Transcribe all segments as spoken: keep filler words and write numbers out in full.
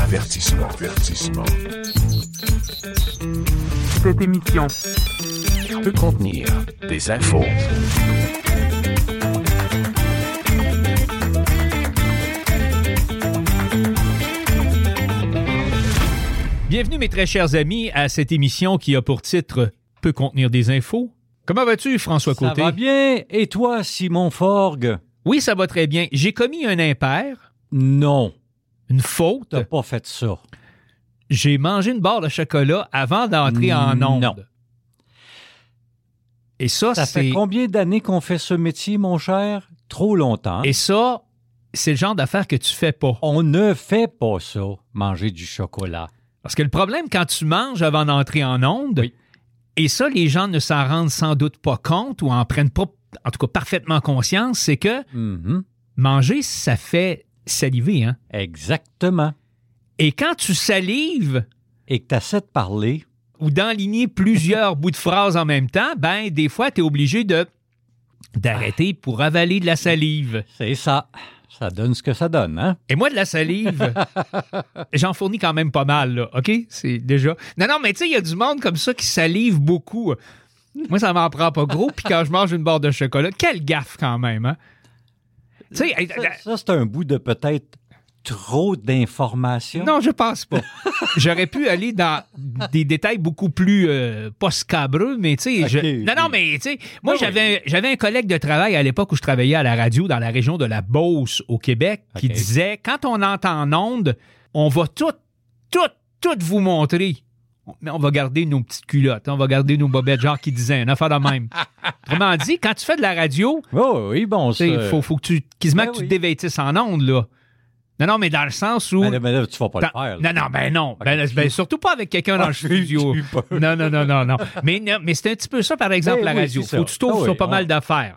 Avertissement, avertissement. Cette émission peut contenir des infos. Bienvenue, mes très chers amis, à cette émission qui a pour titre « Peut contenir des infos ». Comment vas-tu, François Côté? Ça va bien. Et toi, Simon Forgue? Oui, ça va très bien. J'ai commis un impair. Non. Une faute. T'as pas fait ça. J'ai mangé une barre de chocolat avant d'entrer en onde. Non. Et ça, ça c'est... fait combien d'années qu'on fait ce métier, mon cher? Trop longtemps. Et ça, c'est le genre d'affaire que tu fais pas. On ne fait pas ça, manger du chocolat. Parce que le problème, quand tu manges avant d'entrer en onde, oui. et ça, les gens ne s'en rendent sans doute pas compte ou en prennent pas, en tout cas, parfaitement conscience, c'est que Mm-hmm. manger, ça fait saliver, hein? Exactement. Et quand tu salives... Et que tu essaies de parler... ou d'enligner plusieurs bouts de phrases en même temps, ben des fois, tu es obligé de d'arrêter pour avaler de la salive. C'est ça. Ça donne ce que ça donne, hein? Et moi, de la salive, j'en fournis quand même pas mal, là, OK? C'est déjà... Non, non, mais tu sais, il y a du monde comme ça qui salive beaucoup. Moi, ça m'en prend pas gros, puis quand je mange une barre de chocolat, quelle gaffe quand même, hein? Tu sais... Ça, ça, c'est un bout de peut-être trop d'informations. Non, je pense pas. J'aurais pu aller dans des détails beaucoup plus euh, pas scabreux, mais tu sais... Okay, je... Non, non, oui. mais tu sais, moi, Ah, j'avais, oui. j'avais un collègue de travail à l'époque où je travaillais à la radio dans la région de la Beauce, au Québec, qui Okay. disait, quand on entend en onde, on va tout, tout, tout vous montrer. Mais on va garder nos petites culottes, on va garder nos bobettes, genre qui disait, une affaire de même. Autrement dit, quand tu fais de la radio, Oh, oui, bon, ça... il faut, faut que tu, quasiment Ben que tu oui. te dévêtisses en onde, là. Non, non, mais dans le sens où... Mais là, mais là, tu vas pas Dans- le faire. là. Non, non, ben non. Ben, Ok. ben, surtout pas avec quelqu'un dans Ah, le j'ai- studio. j'ai eu peur. Non, non, non, non, non. Mais, non, mais c'est un petit peu ça, par exemple, Eh la oui, radio. c'est Faut que ça. tu t'ouvres Ah sur oui, pas on- mal d'affaires.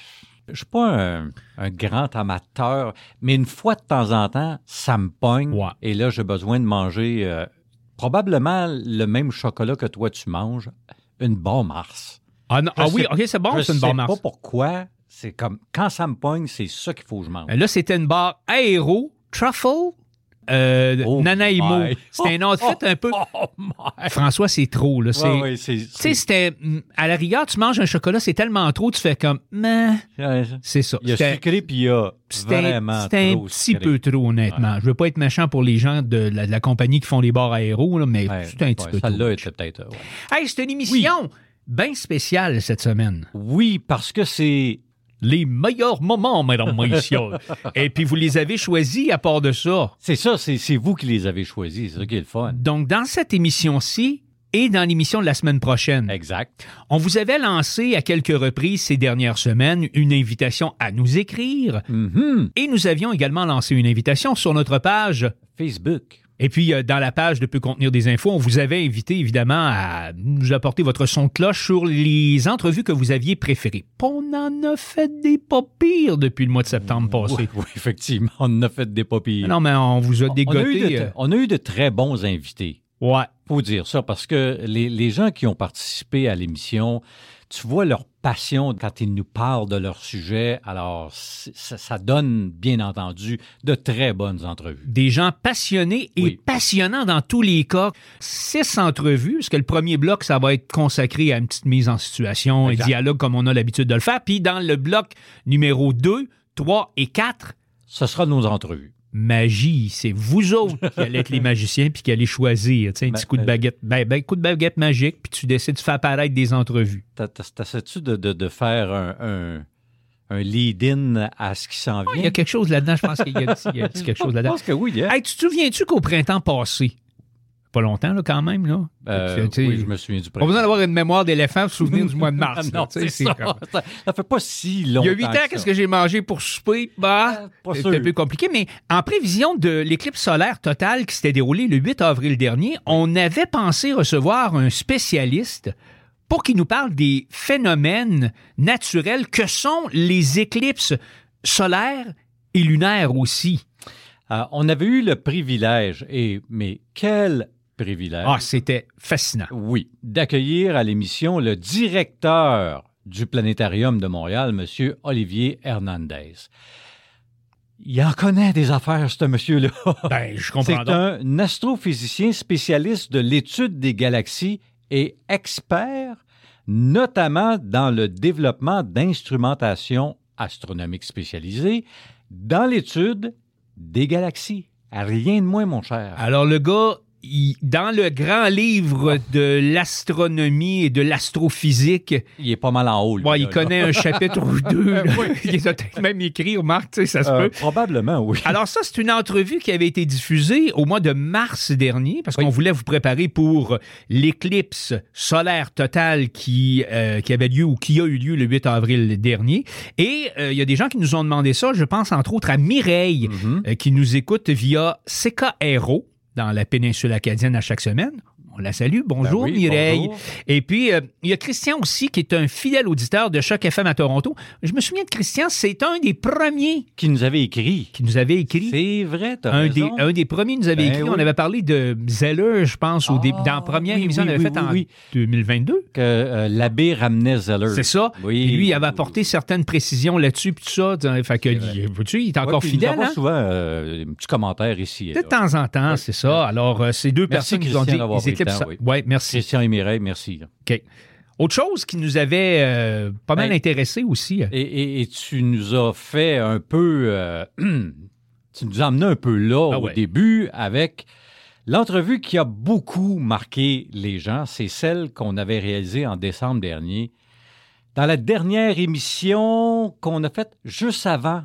Je suis pas un, un grand amateur, mais une fois de temps en temps, ça me pogne. Ouais. Et là, j'ai besoin de manger euh, probablement le même chocolat que toi, tu manges, une barre Mars. Ah, non, Je ah oui, sais- OK, c'est bon, je c'est une sais barre Mars. pas pourquoi. C'est comme, quand ça me pogne, c'est ça qu'il faut que je mange. Ben là, c'était une barre Aéro, Truffle, euh, Oh Nanaimo. my. C'était un autre fait un peu... Oh my! François, c'est trop, là. C'est... Ouais, ouais, c'est... Tu sais, c'était... mm, À la rigueur, tu manges un chocolat, c'est tellement trop, tu fais comme... Mais... Ouais, C'est ça. il y a C'était- sucré, puis il y a C'était, vraiment c'était un trop petit sucré. peu trop, honnêtement. Je veux pas être méchant pour les gens de la, de la compagnie qui font les bars aéros, là, mais Ouais, c'était un petit ouais, peu trop. celle-là était peut-être... euh, ouais. Hey, c'est une émission bien spéciale cette semaine. Oui, parce que c'est... Les meilleurs moments, mesdames et messieurs. Et puis, vous les avez choisis à part de ça. C'est ça, c'est, c'est vous qui les avez choisis. C'est ça qui est le fun. Donc, dans cette émission-ci et dans l'émission de la semaine prochaine, Exact. on vous avait lancé à quelques reprises ces dernières semaines une invitation à nous écrire Mhm. et nous avions également lancé une invitation sur notre page. Facebook. Et puis, euh, dans la page de Peut contenir des infos, on vous avait invité, évidemment, à nous apporter votre son de cloche sur les entrevues que vous aviez préférées. On en a fait des pas pires depuis le mois de septembre passé. Oui, oui, effectivement, on en a fait des papilles. Non, mais on vous a on, a eu dégoté. de, euh, on a eu de très bons invités. Ouais. Faut dire ça, parce que les, les gens qui ont participé à l'émission, tu vois leur passion quand ils nous parlent de leur sujet. Alors, c'est- ça, ça donne, bien entendu, de très bonnes entrevues. Des gens passionnés et Oui. passionnants dans tous les cas. Six entrevues, parce que le premier bloc, ça va être consacré à une petite mise en situation, Exact. un dialogue comme on a l'habitude de le faire. Puis dans le bloc numéro deux, trois et quatre, Ce sera nos entrevues. magie, c'est vous autres qui allez être les magiciens puis qui allez choisir, tu sais, un Ben, petit coup de euh, baguette, ben, ben, coup de baguette magique, puis tu décides de faire apparaître des entrevues. T'as- t'as- T'essaies-tu de, de, de faire un, un, un lead-in à ce qui s'en Il y vient? a quelque chose là-dedans, je pense qu'il y a, il y a quelque chose Je là-dedans. pense que oui. Hein? Hey, tu te souviens-tu qu'au printemps passé, pas longtemps là quand même, là, Euh, tu sais, oui, je me souviens du pas besoin d'avoir une mémoire d'éléphant pour se souvenir du mois de mars. non, là, tu sais, c'est c'est ça. comme- ça. Ça fait pas si Il longtemps. y a huit ans, qu'est-ce que j'ai mangé pour souper? Bah, Pas c'est sûr. un peu compliqué, mais en prévision de l'éclipse solaire totale qui s'était déroulée le huit avril dernier, on avait pensé recevoir un spécialiste pour qu'il nous parle des phénomènes naturels que sont les éclipses solaires et lunaires aussi. Euh, on avait eu le privilège, et mais quel privilège, Ah, c'était fascinant. oui, d'accueillir à l'émission le directeur du Planétarium de Montréal, M. Olivier Hernandez. Il en connaît des affaires, ce monsieur-là. Ben, je comprends C'est donc. un astrophysicien spécialiste de l'étude des galaxies et expert, notamment dans le développement d'instrumentation astronomique spécialisée, dans l'étude des galaxies. Rien de moins, mon cher. Alors, le gars, il- dans le grand livre de l'astronomie et de l'astrophysique, Il est pas mal en haut, lui. ouais, il là, connaît là. un chapitre ou deux. là. Oui. Il les a peut-être même écrit, remarque, tu sais, ça se Euh, peut. probablement, oui. Alors ça, c'est une entrevue qui avait été diffusée au mois de mars dernier, parce Oui. qu'on voulait vous préparer pour l'éclipse solaire totale qui, euh, qui avait lieu ou qui a eu lieu le huit avril dernier. Et euh, il y a des gens qui nous ont demandé ça. Je pense entre autres à Mireille, Mhm. euh, qui nous écoute via C K R O dans la péninsule acadienne à chaque semaine. On la salue. Bonjour, Ben oui, Mireille. bonjour. Et puis, euh, il y a Christian aussi, qui est un fidèle auditeur de Choc F M à Toronto. Je me souviens de Christian, c'est un des premiers Qui nous avait écrit. qui nous avait écrit. C'est vrai, t'as Un des, raison. un des premiers nous avait Ben écrit. oui. On avait parlé de Zeller, je pense, au Ah, début, dans la première oui, émission oui, qu'on avait oui, faite oui, en oui. deux mille vingt-deux. Que euh, l'abbé ramenait Zeller. C'est ça. Oui. Et lui, il avait apporté certaines précisions là-dessus, puis tout ça. Fait que, vrai. vois-tu, il est Ouais, encore puis fidèle, nous avons hein? souvent euh, un petit commentaire ici. et De là. temps en temps, c'est ça. Alors, euh, ces deux Merci, personnes qui nous ont Christian, dit d'avoir les pris le éclipses. temps, oui. Ouais, merci. Christian et Mireille, merci. OK. Autre chose qui nous avait euh, pas mal Ben, intéressé aussi. Et, et- et tu nous as fait un peu... euh, tu nous as amené un peu là Ah au ouais. début avec l'entrevue qui a beaucoup marqué les gens. C'est celle qu'on avait réalisée en décembre dernier dans la dernière émission qu'on a faite juste avant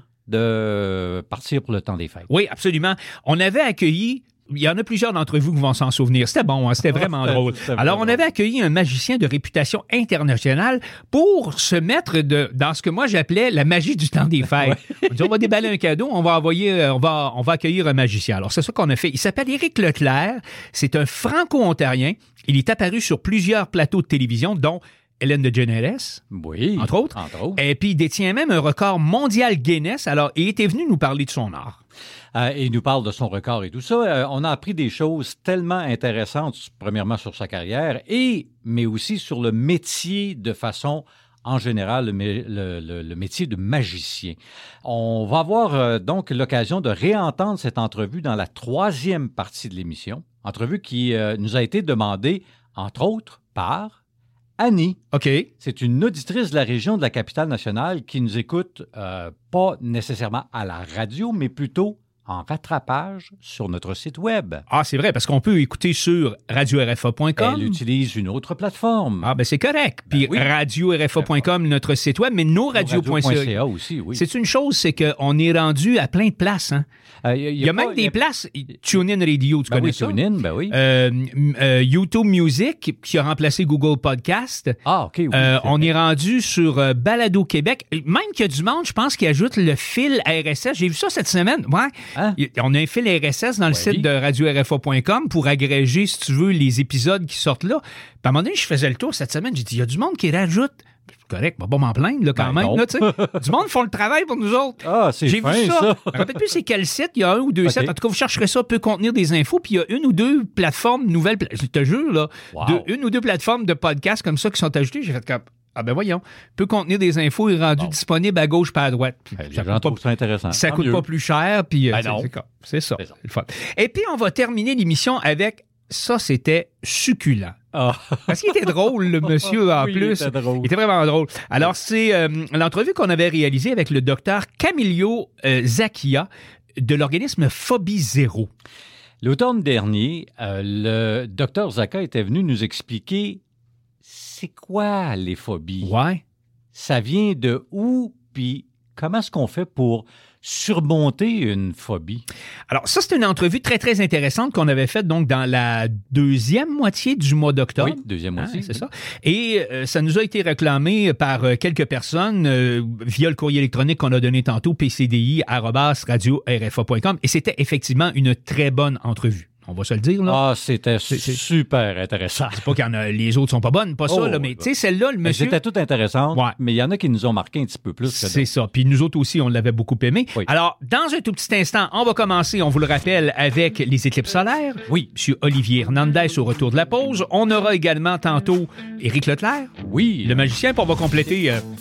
de partir pour le temps des fêtes. Oui, absolument. On avait accueilli. Il y en a plusieurs d'entre vous qui vont s'en souvenir. C'était bon, hein? C'était vraiment C'était- drôle. c'était Alors, on vraiment avait accueilli un magicien de réputation internationale pour se mettre de, dans ce que moi j'appelais la magie du temps des fêtes. On dit, on va déballer un cadeau, on va envoyer, euh, on va, on va accueillir un magicien. Alors, c'est ça qu'on a fait. Il s'appelle Éric Leclerc. C'est un franco-ontarien. Il est apparu sur plusieurs plateaux de télévision, dont Hélène DeGeneres, Oui. entre autres. Entre autres. Et puis, il détient même un record mondial Guinness. Alors, il était venu nous parler de son art. Euh, et il nous parle de son record et tout ça. Euh, on a appris des choses tellement intéressantes, premièrement sur sa carrière, et mais aussi sur le métier de façon, en général, le, mé- le- le- le métier de magicien. On va avoir euh, donc l'occasion de réentendre cette entrevue dans la troisième partie de l'émission, entrevue qui euh, nous a été demandée, entre autres, par Annie. OK. C'est une auditrice de la région de la capitale nationale qui nous écoute euh, pas nécessairement à la radio, mais plutôt en rattrapage sur notre site web. Ah, c'est vrai, parce qu'on peut écouter sur radio R F A point com. Elle utilise une autre plateforme. Ah, ben c'est correct. Puis oui. radio R F A point com, notre site web, mais nos radio point C A. radio.ca aussi, oui. C'est une chose, c'est qu'on est rendu à plein de places. Hein. Euh, Il y a, pas- même il y des a- places. TuneIn Radio, tu Ben connais oui, ça? TuneIn, ben oui. Euh, m- euh, YouTube Music, qui a remplacé Google Podcast. ah, OK, oui. Euh, c'est on vrai. est rendu sur euh, Balado Québec. Même qu'il y a du monde, je pense, qui ajoute le fil R S S. J'ai vu ça cette semaine. Ouais. Hein? Il- On a un fil R S S dans le Oui. site de radio R F A point com pour agréger, si tu veux, les épisodes qui sortent là. Puis à un moment donné, je faisais le tour cette semaine. J'ai dit, il y a du monde qui rajoute. C'est correct, on va pas m'en plaindre là, quand Ben même. non. Là, tu sais. Du monde font le travail pour nous autres. Ah, c'est J'ai fin, vu ça. ça. Je me rappelle plus c'est quel site. Il y a un ou deux OK. sites. En tout cas, vous chercherez ça, peut contenir des infos. Puis il y a une ou deux plateformes nouvelles. pla- Je te jure, là, Wow. de- une ou deux plateformes de podcasts comme ça qui sont ajoutées. J'ai fait comme, ah ben voyons, peut contenir des infos et rendu Bon. disponible à gauche pas à droite. Puis Ben, les ça gens coûte, trouvent ça intéressant. pas, ça Tant coûte mieux. pas plus cher. Puis euh, Ben c'est- non. c'est comme- c'est ça. C'est ça. C'est le fun. Et puis on va terminer l'émission avec ça, c'était succulent. Ah. Parce qu'il était drôle, le monsieur, en Oui, plus. il était drôle. Il était vraiment drôle. Alors, c'est euh, l'entrevue qu'on avait réalisée avec le docteur Camilio euh, Zacchia de l'organisme Phobie Zéro. L'automne dernier, euh, le docteur Zaka était venu nous expliquer c'est quoi les phobies. Ouais. Ça vient de où, puis comment est-ce qu'on fait pour surmonter une phobie? Alors, ça, c'est une entrevue très, très intéressante qu'on avait faite donc dans la deuxième moitié du mois d'octobre. Oui, deuxième Hein, moitié. c'est ça. Et euh, ça nous a été réclamé par euh, quelques personnes euh, via le courrier électronique qu'on a donné tantôt, p c d i arobase radio r f a point com. Et c'était effectivement une très bonne entrevue. On va se le dire, là. Ah, c'était C'est- c'est- super intéressant. C'est pas qu'il y en a, les autres sont pas bonnes, pas ça, Oh, là, mais oui, tu sais, celle-là, le monsieur. C'était tout intéressant, Ouais. mais il y en a qui nous ont marqué un petit peu plus que C'est d'autres. ça. Puis nous autres aussi, on l'avait beaucoup aimé. Oui. Alors, dans un tout petit instant, on va commencer, on vous le rappelle, avec les éclipses solaires. Oui. Monsieur Olivier Hernandez au retour de la pause. On aura également tantôt Éric Leclerc, Oui. le magicien, puis on va compléter euh,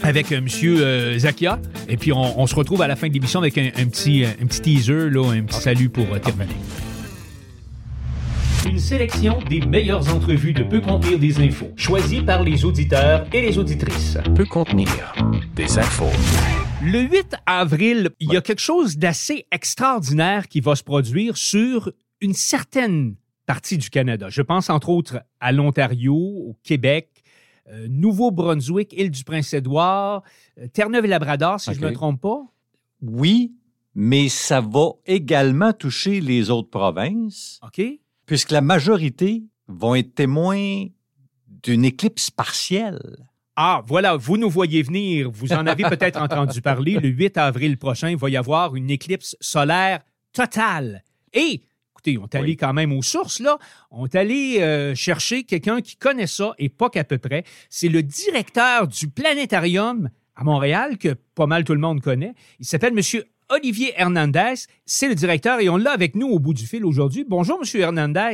avec euh, M. Euh, Zakia. Et puis, on, on se retrouve à la fin de l'émission avec un, un, petit, un petit teaser, là, un petit salut pour euh, terminer. Une sélection des meilleures entrevues de Peut contenir des infos, choisies par les auditeurs et les auditrices. Peut contenir des infos. Le huit avril, il y a quelque chose d'assez extraordinaire qui va se produire sur une certaine partie du Canada. Je pense entre autres à l'Ontario, au Québec, euh, Nouveau-Brunswick, Île-du-Prince-Édouard, euh, Terre-Neuve-et-Labrador, si okay. je ne me trompe pas. Oui, mais ça va également toucher les autres provinces. OK. Puisque la majorité vont être témoins d'une éclipse partielle. Ah, voilà, vous nous voyez venir. Vous en avez peut-être entendu parler. Le huit avril prochain, il va y avoir une éclipse solaire totale. Et, écoutez, on est allé oui. quand même aux sources, là. On est allé euh, chercher quelqu'un qui connaît ça, et pas qu'à peu près. C'est le directeur du planétarium à Montréal, que pas mal tout le monde connaît. Il s'appelle M. Olivier Hernandez. C'est le directeur, et on l'a avec nous au bout du fil aujourd'hui. Bonjour, M. Hernandez.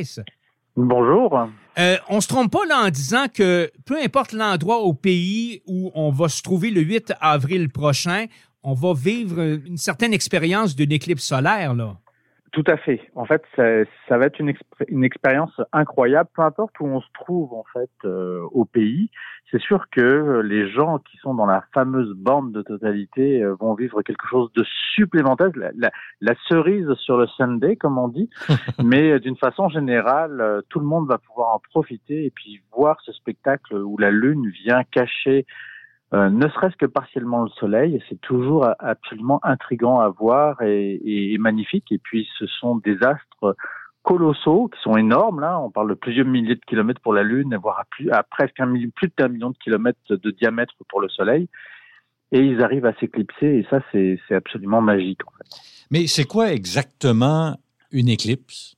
Bonjour. Euh, on se trompe pas là en disant que peu importe l'endroit au pays où on va se trouver le huit avril prochain, on va vivre une certaine expérience d'une éclipse solaire, là. Tout à fait. En fait, ça, ça va être une, expé- une expérience incroyable, peu importe où on se trouve en fait euh, au pays. C'est sûr que les gens qui sont dans la fameuse bande de totalité euh, vont vivre quelque chose de supplémentaire, la, la, la cerise sur le sundae, comme on dit. Mais euh, d'une façon générale, euh, tout le monde va pouvoir en profiter et puis voir ce spectacle où la Lune vient cacher Euh, ne serait-ce que partiellement le soleil. C'est toujours absolument intriguant à voir et, et, et magnifique. Et puis, ce sont des astres colossaux qui sont énormes. Là, on parle de plusieurs milliers de kilomètres pour la Lune, voire à, plus, à presque un million, plus d'un million de kilomètres de diamètre pour le Soleil. Et ils arrivent à s'éclipser. Et ça, c'est, c'est absolument magique, en fait. Mais c'est quoi exactement une éclipse?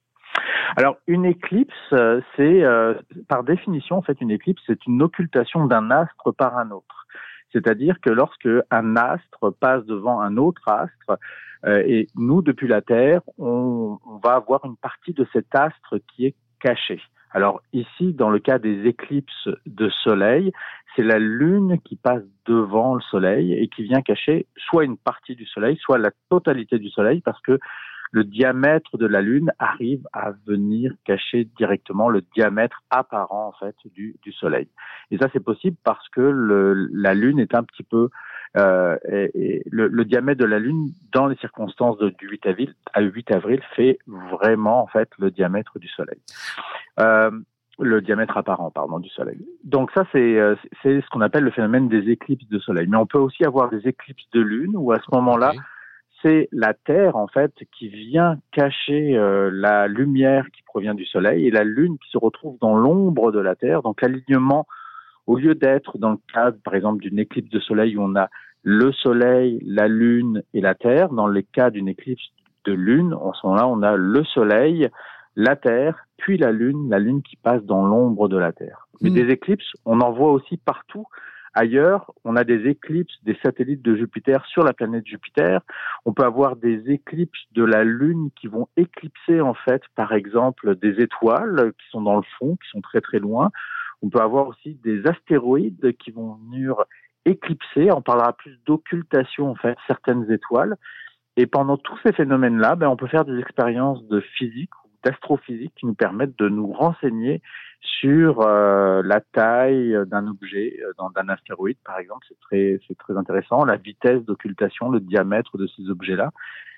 Alors, une éclipse, c'est, euh, par définition, en fait, une éclipse, c'est une occultation d'un astre par un autre. C'est-à-dire que lorsque un astre passe devant un autre astre, euh, et nous, depuis la Terre, on, on va avoir une partie de cet astre qui est cachée. Alors ici, dans le cas des éclipses de soleil, c'est la Lune qui passe devant le Soleil et qui vient cacher soit une partie du Soleil, soit la totalité du Soleil, parce que le diamètre de la Lune arrive à venir cacher directement le diamètre apparent en fait du, du Soleil. Et ça, c'est possible parce que le, la Lune est un petit peu euh, et, et le, le diamètre de la Lune dans les circonstances de, du huit avril, à huit avril fait vraiment en fait le diamètre du Soleil. Euh, le diamètre apparent, pardon, du Soleil. Donc ça, c'est, c'est ce qu'on appelle le phénomène des éclipses de Soleil. Mais on peut aussi avoir des éclipses de Lune où à ce moment-là, okay. c'est la Terre, en fait, qui vient cacher euh, la lumière qui provient du Soleil et la Lune qui se retrouve dans l'ombre de la Terre. Donc, l'alignement, au lieu d'être dans le cadre, par exemple, d'une éclipse de Soleil où on a le Soleil, la Lune et la Terre, dans le cas d'une éclipse de Lune, en ce moment-là, on a le Soleil, la Terre, puis la Lune, la Lune qui passe dans l'ombre de la Terre. Mais mmh. des éclipses, on en voit aussi partout. Ailleurs, on a des éclipses des satellites de Jupiter sur la planète Jupiter. On peut avoir des éclipses de la Lune qui vont éclipser, en fait, par exemple, des étoiles qui sont dans le fond, qui sont très très loin. On peut avoir aussi des astéroïdes qui vont venir éclipser. On parlera plus d'occultation, en fait, certaines étoiles. Et pendant tous ces phénomènes-là, ben, on peut faire des expériences de physique ou d'astrophysique qui nous permettent de nous renseigner sur euh, la taille d'un objet, euh, d'un astéroïde par exemple, c'est très, c'est très intéressant, la vitesse d'occultation, le diamètre de ces objets-là.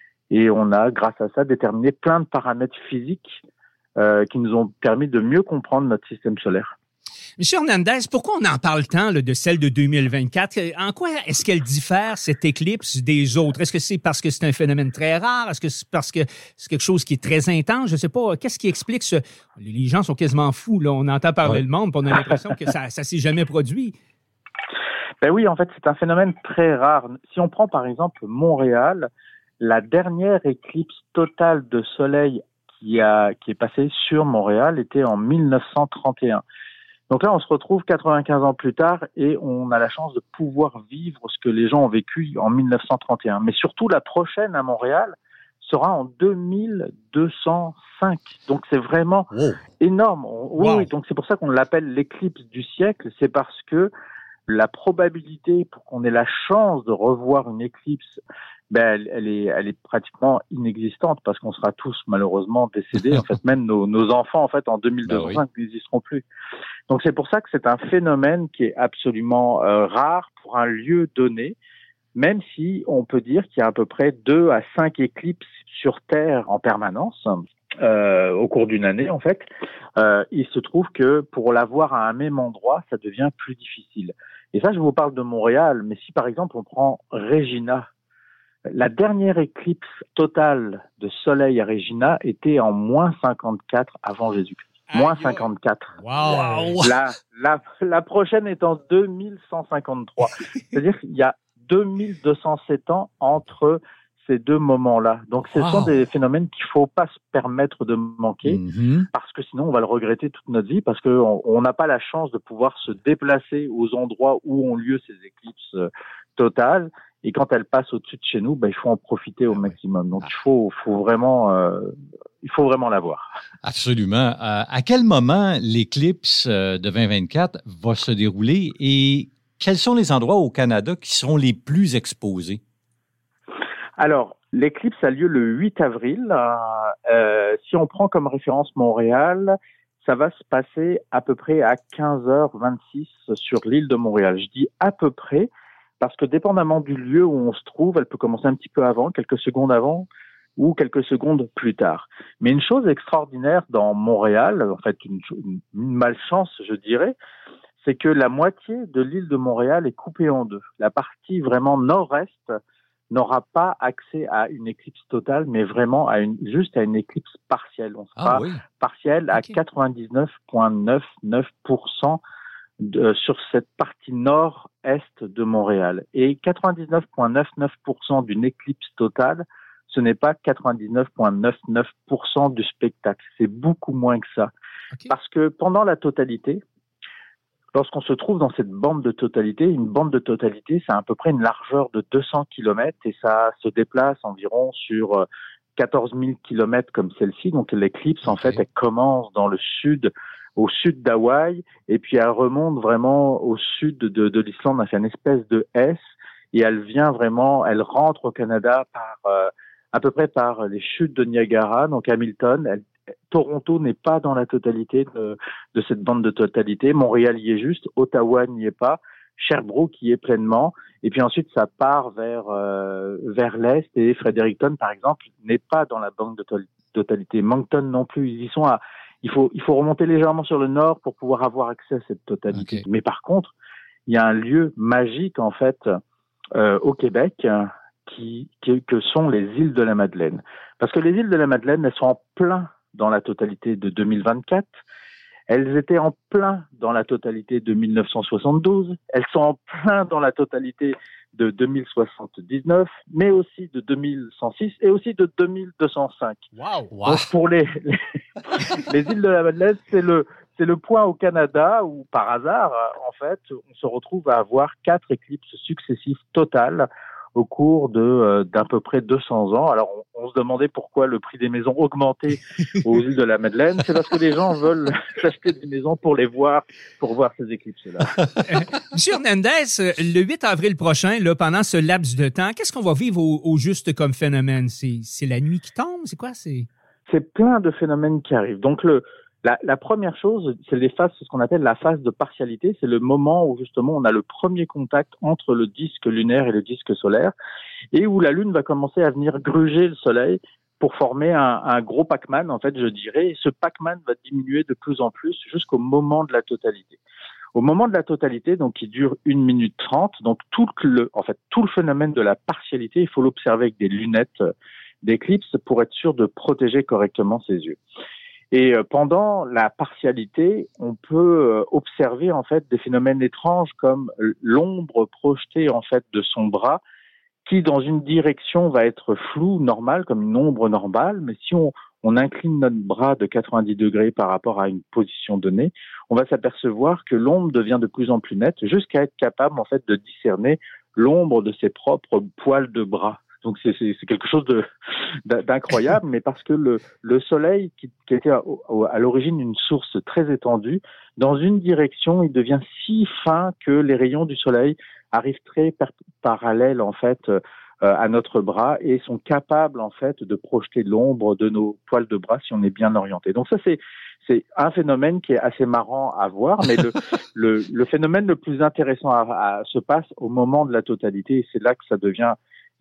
Et on a, grâce à ça, déterminé plein de paramètres physiques euh, qui nous ont permis de mieux comprendre notre système solaire. Monsieur Hernandez, pourquoi on en parle tant là, de celle de deux mille vingt-quatre? En quoi est-ce qu'elle diffère, cette éclipse, des autres? Est-ce que c'est parce que c'est un phénomène très rare? Est-ce que c'est parce que c'est quelque chose qui est très intense? Je ne sais pas. Qu'est-ce qui explique ce... Les gens sont quasiment fous. Là. On entend parler ouais. le monde, puis on a l'impression que ça ne s'est jamais produit. Ben oui, en fait, c'est un phénomène très rare. Si on prend, par exemple, Montréal, la dernière éclipse totale de soleil qui, a, qui est passée sur Montréal était en mille neuf cent trente et un. Donc là, on se retrouve quatre-vingt-quinze ans plus tard et on a la chance de pouvoir vivre ce que les gens ont vécu en mille neuf cent trente et un. Mais surtout, la prochaine à Montréal sera en deux mille deux cent cinq. Donc c'est vraiment wow. énorme. Oui, wow. donc c'est pour ça qu'on l'appelle l'éclipse du siècle. C'est parce que la probabilité pour qu'on ait la chance de revoir une éclipse, ben elle, elle est, elle est pratiquement inexistante parce qu'on sera tous malheureusement décédés. En fait, même nos, nos enfants, en fait, en deux mille deux cent cinq, ben oui. n'existeront plus. Donc c'est pour ça que c'est un phénomène qui est absolument euh, rare pour un lieu donné. Même si on peut dire qu'il y a à peu près deux à cinq éclipses sur Terre en permanence, euh, au cours d'une année en fait, euh, il se trouve que pour l'avoir à un même endroit, ça devient plus difficile. Et ça, je vous parle de Montréal, mais si par exemple on prend Regina, la dernière éclipse totale de soleil à Regina était en moins cinquante-quatre avant Jésus-Christ. Moins cinquante-quatre. Wow. La, la, la prochaine est en deux mille cent cinquante-trois. C'est-à-dire qu'il y a deux mille deux cent sept ans entre ces deux moments-là. Donc, ce wow. sont des phénomènes qu'il faut pas se permettre de manquer mm-hmm. parce que sinon, on va le regretter toute notre vie parce qu'on on n'a pas la chance de pouvoir se déplacer aux endroits où ont lieu ces éclipses euh, totales. Et quand elles passent au-dessus de chez nous, ben, il faut en profiter au maximum. Donc, il faut, faut vraiment, euh, il faut vraiment l'avoir. Absolument. Euh, à quel moment l'éclipse euh, de vingt vingt-quatre va se dérouler et quels sont les endroits au Canada qui seront les plus exposés? Alors, l'éclipse a lieu le huit avril. Euh, si on prend comme référence Montréal, ça va se passer à peu près à quinze heures vingt-six sur l'île de Montréal. Je dis à peu près parce que dépendamment du lieu où on se trouve, elle peut commencer un petit peu avant, quelques secondes avant ou quelques secondes plus tard. Mais une chose extraordinaire dans Montréal, en fait une, une, une malchance je dirais, c'est que la moitié de l'île de Montréal est coupée en deux. La partie vraiment nord-est n'aura pas accès à une éclipse totale, mais vraiment à une, juste à une éclipse partielle. On sera ah oui. partielle à okay. quatre-vingt-dix-neuf virgule quatre-vingt-dix-neuf pour cent de, sur cette partie nord-est de Montréal. Et quatre-vingt-dix-neuf virgule quatre-vingt-dix-neuf pour cent d'une éclipse totale, ce n'est pas quatre-vingt-dix-neuf virgule quatre-vingt-dix-neuf pour cent du spectacle. C'est beaucoup moins que ça. Okay. Parce que pendant la totalité, lorsqu'on se trouve dans cette bande de totalité, une bande de totalité, c'est à peu près une largeur de deux cents kilomètres et ça se déplace environ sur quatorze mille kilomètres comme celle-ci. Donc l'éclipse, en okay. fait, elle commence dans le sud, au sud d'Hawaï, et puis elle remonte vraiment au sud de, de l'Islande, elle fait une espèce de S, et elle vient vraiment, elle rentre au Canada par euh, à peu près par les chutes de Niagara, donc Hamilton. Elle, Toronto n'est pas dans la totalité de, de cette bande de totalité. Montréal y est juste, Ottawa n'y est pas, Sherbrooke y est pleinement. Et puis ensuite, ça part vers euh, vers l'est et Fredericton, par exemple, n'est pas dans la bande de to- totalité. Moncton non plus. Ils y sont à. Il faut il faut remonter légèrement sur le nord pour pouvoir avoir accès à cette totalité. Okay. Mais par contre, il y a un lieu magique en fait euh, au Québec qui, qui que sont les îles de la Madeleine. Parce que les îles de la Madeleine, elles sont en plein dans la totalité de deux mille vingt-quatre. Elles étaient en plein dans la totalité de mille neuf cent soixante-douze. Elles sont en plein dans la totalité de deux mille soixante-dix-neuf, mais aussi de deux mille cent six et aussi de deux mille deux cent cinq. Wow, wow. Donc pour les, les, les îles de la Madeleine, c'est le, c'est le point au Canada où, par hasard, en fait, on se retrouve à avoir quatre éclipses successives totales au cours de euh, d'à peu près deux cents ans. Alors, on, on se demandait pourquoi le prix des maisons augmentait aux îles de la Madeleine. C'est parce que les gens veulent s'acheter des maisons pour les voir, pour voir ces éclipses-là. Monsieur Hernandez, le huit avril prochain, là, pendant ce laps de temps, qu'est-ce qu'on va vivre au, au juste comme phénomène? C'est, c'est la nuit qui tombe? C'est quoi? C'est... c'est plein de phénomènes qui arrivent. Donc, le La, la première chose, c'est les phases, c'est ce qu'on appelle la phase de partialité. C'est le moment où justement on a le premier contact entre le disque lunaire et le disque solaire, et où la Lune va commencer à venir gruger le Soleil pour former un, un gros Pac-Man, en fait, je dirais. Et ce Pac-Man va diminuer de plus en plus jusqu'au moment de la totalité. Au moment de la totalité, donc qui dure une minute trente, donc tout le, en fait, tout le phénomène de la partialité, il faut l'observer avec des lunettes d'éclipse pour être sûr de protéger correctement ses yeux. Et pendant la partialité, on peut observer en fait des phénomènes étranges comme l'ombre projetée en fait de son bras, qui dans une direction va être floue, normale, comme une ombre normale, mais si on, on incline notre bras de quatre-vingt-dix degrés par rapport à une position donnée, on va s'apercevoir que l'ombre devient de plus en plus nette, jusqu'à être capable en fait de discerner l'ombre de ses propres poils de bras. Donc c'est, c'est, c'est quelque chose de, d'incroyable, mais parce que le, le soleil, qui, qui était à, à l'origine une source très étendue, dans une direction, il devient si fin que les rayons du soleil arrivent très par, parallèles en fait euh, à notre bras et sont capables en fait de projeter l'ombre de nos poils de bras si on est bien orienté. Donc ça c'est c'est un phénomène qui est assez marrant à voir, mais le le, le phénomène le plus intéressant à, à, se passe au moment de la totalité, et c'est là que ça devient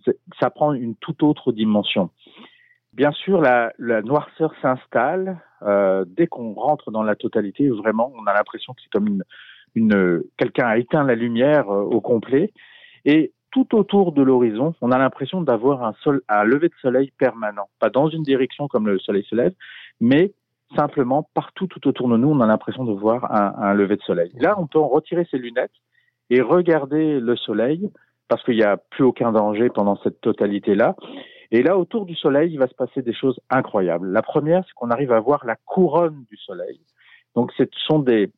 ça prend une toute autre dimension. Bien sûr, la, la noirceur s'installe euh, dès qu'on rentre dans la totalité. Vraiment, on a l'impression que c'est comme une une quelqu'un a éteint la lumière euh, au complet et tout autour de l'horizon, on a l'impression d'avoir un, sol, un lever de soleil permanent. Pas dans une direction comme le soleil se lève, mais simplement partout tout autour de nous, on a l'impression de voir un, un lever de soleil. Là, on peut en retirer ses lunettes et regarder le soleil parce qu'il n'y a plus aucun danger pendant cette totalité-là. Et là, autour du soleil, il va se passer des choses incroyables. La première, c'est qu'on arrive à voir la couronne du soleil. Donc, ce sont des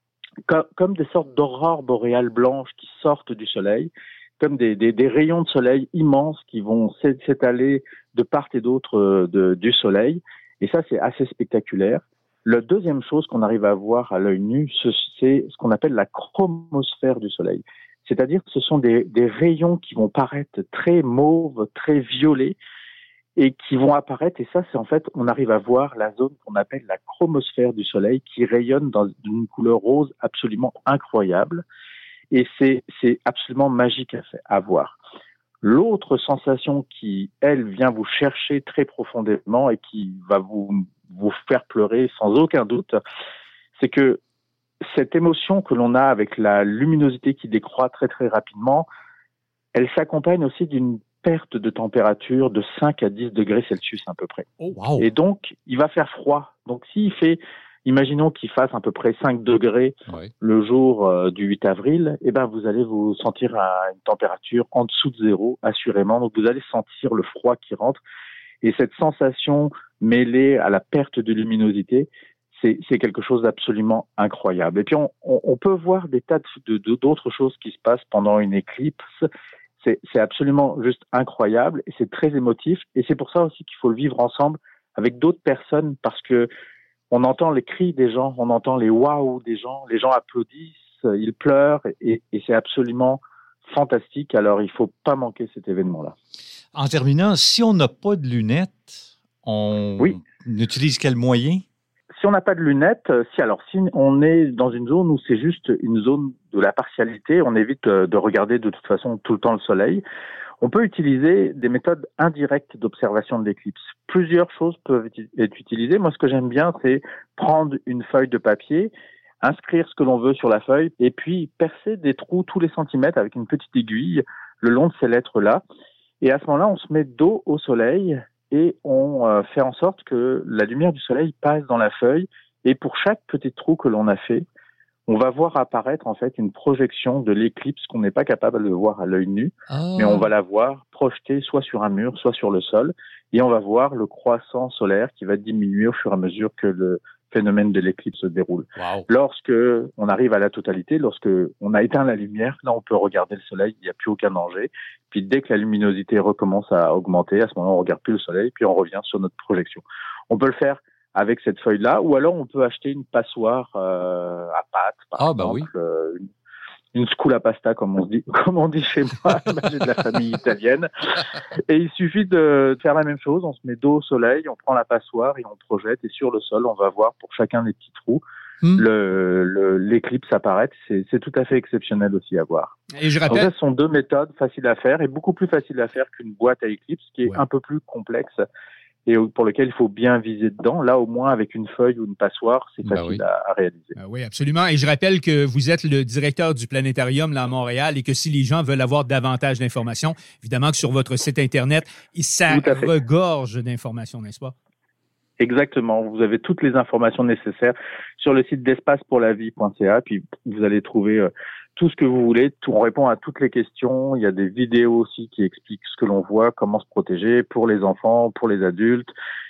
comme des sortes d'aurores boréales blanches qui sortent du soleil, comme des, des, des rayons de soleil immenses qui vont s'étaler de part et d'autre de, du soleil. Et ça, c'est assez spectaculaire. La deuxième chose qu'on arrive à voir à l'œil nu, c'est ce qu'on appelle la chromosphère du soleil. C'est-à-dire que ce sont des, des rayons qui vont paraître très mauves, très violets, et qui vont apparaître, et ça, c'est en fait, on arrive à voir la zone qu'on appelle la chromosphère du soleil, qui rayonne dans une couleur rose absolument incroyable. Et c'est, c'est absolument magique à, faire, à voir. L'autre sensation qui, elle, vient vous chercher très profondément et qui va vous, vous faire pleurer sans aucun doute, c'est que cette émotion que l'on a avec la luminosité qui décroît très très rapidement, elle s'accompagne aussi d'une perte de température de cinq à dix degrés Celsius à peu près. Oh, wow. Et donc, il va faire froid. Donc, s'il fait... Imaginons qu'il fasse à peu près cinq degrés oui. le jour euh, du huit avril, eh ben vous allez vous sentir à une température en dessous de zéro, assurément. Donc vous allez sentir le froid qui rentre. Et cette sensation mêlée à la perte de luminosité, c'est, c'est quelque chose d'absolument incroyable. Et puis on, on, on peut voir des tas de, de, d'autres choses qui se passent pendant une éclipse. C'est, c'est absolument juste incroyable et c'est très émotif. Et c'est pour ça aussi qu'il faut le vivre ensemble avec d'autres personnes parce que on entend les cris des gens, on entend les waouh des gens, les gens applaudissent, ils pleurent et, et c'est absolument fantastique. Alors, il ne faut pas manquer cet événement-là. En terminant, si on n'a pas de lunettes, on oui. utilise quel moyen? Si on n'a pas de lunettes, si alors si on est dans une zone où c'est juste une zone de la partialité, on évite de regarder de toute façon tout le temps le soleil. On peut utiliser des méthodes indirectes d'observation de l'éclipse. Plusieurs choses peuvent être utilisées. Moi, ce que j'aime bien, c'est prendre une feuille de papier, inscrire ce que l'on veut sur la feuille, et puis percer des trous tous les centimètres avec une petite aiguille le long de ces lettres-là. Et à ce moment-là, on se met dos au soleil et on euh, fait en sorte que la lumière du soleil passe dans la feuille. Et pour chaque petit trou que l'on a fait, on va voir apparaître en fait une projection de l'éclipse qu'on n'est pas capable de voir à l'œil nu, oh. mais on va la voir projetée soit sur un mur, soit sur le sol, et on va voir le croissant solaire qui va diminuer au fur et à mesure que le phénomène de l'éclipse se déroule. Wow. Lorsque on arrive à la totalité, lorsque on a éteint la lumière, là on peut regarder le soleil, il n'y a plus aucun danger. Puis dès que la luminosité recommence à augmenter, à ce moment-là on regarde plus le soleil, puis on revient sur notre projection. On peut le faire avec cette feuille-là, ou alors on peut acheter une passoire euh, à pâte, par ah, exemple, bah oui. euh, une, une scoula pasta, comme on dit, comme on dit chez moi, j'ai de la famille italienne. Et il suffit de faire la même chose, on se met dos au soleil, on prend la passoire et on projette, et sur le sol, on va voir pour chacun des petits trous hmm. le, le, l'éclipse apparaître. C'est, c'est tout à fait exceptionnel aussi à voir. Et je rappelle... Donc, ce sont deux méthodes faciles à faire, et beaucoup plus faciles à faire qu'une boîte à éclipse, qui est ouais. un peu plus complexe, et pour lequel il faut bien viser dedans. Là, au moins, avec une feuille ou une passoire, c'est facile ben oui. à, à réaliser. Ben oui, absolument. Et je rappelle que vous êtes le directeur du Planétarium là à Montréal et que si les gens veulent avoir davantage d'informations, évidemment que sur votre site Internet, ça regorge d'informations, n'est-ce pas? Exactement. Vous avez toutes les informations nécessaires sur le site d'espace pour la vie point c a, puis vous allez trouver euh, tout ce que vous voulez. Tout, on répond à toutes les questions. Il y a des vidéos aussi qui expliquent ce que l'on voit, comment se protéger pour les enfants, pour les adultes.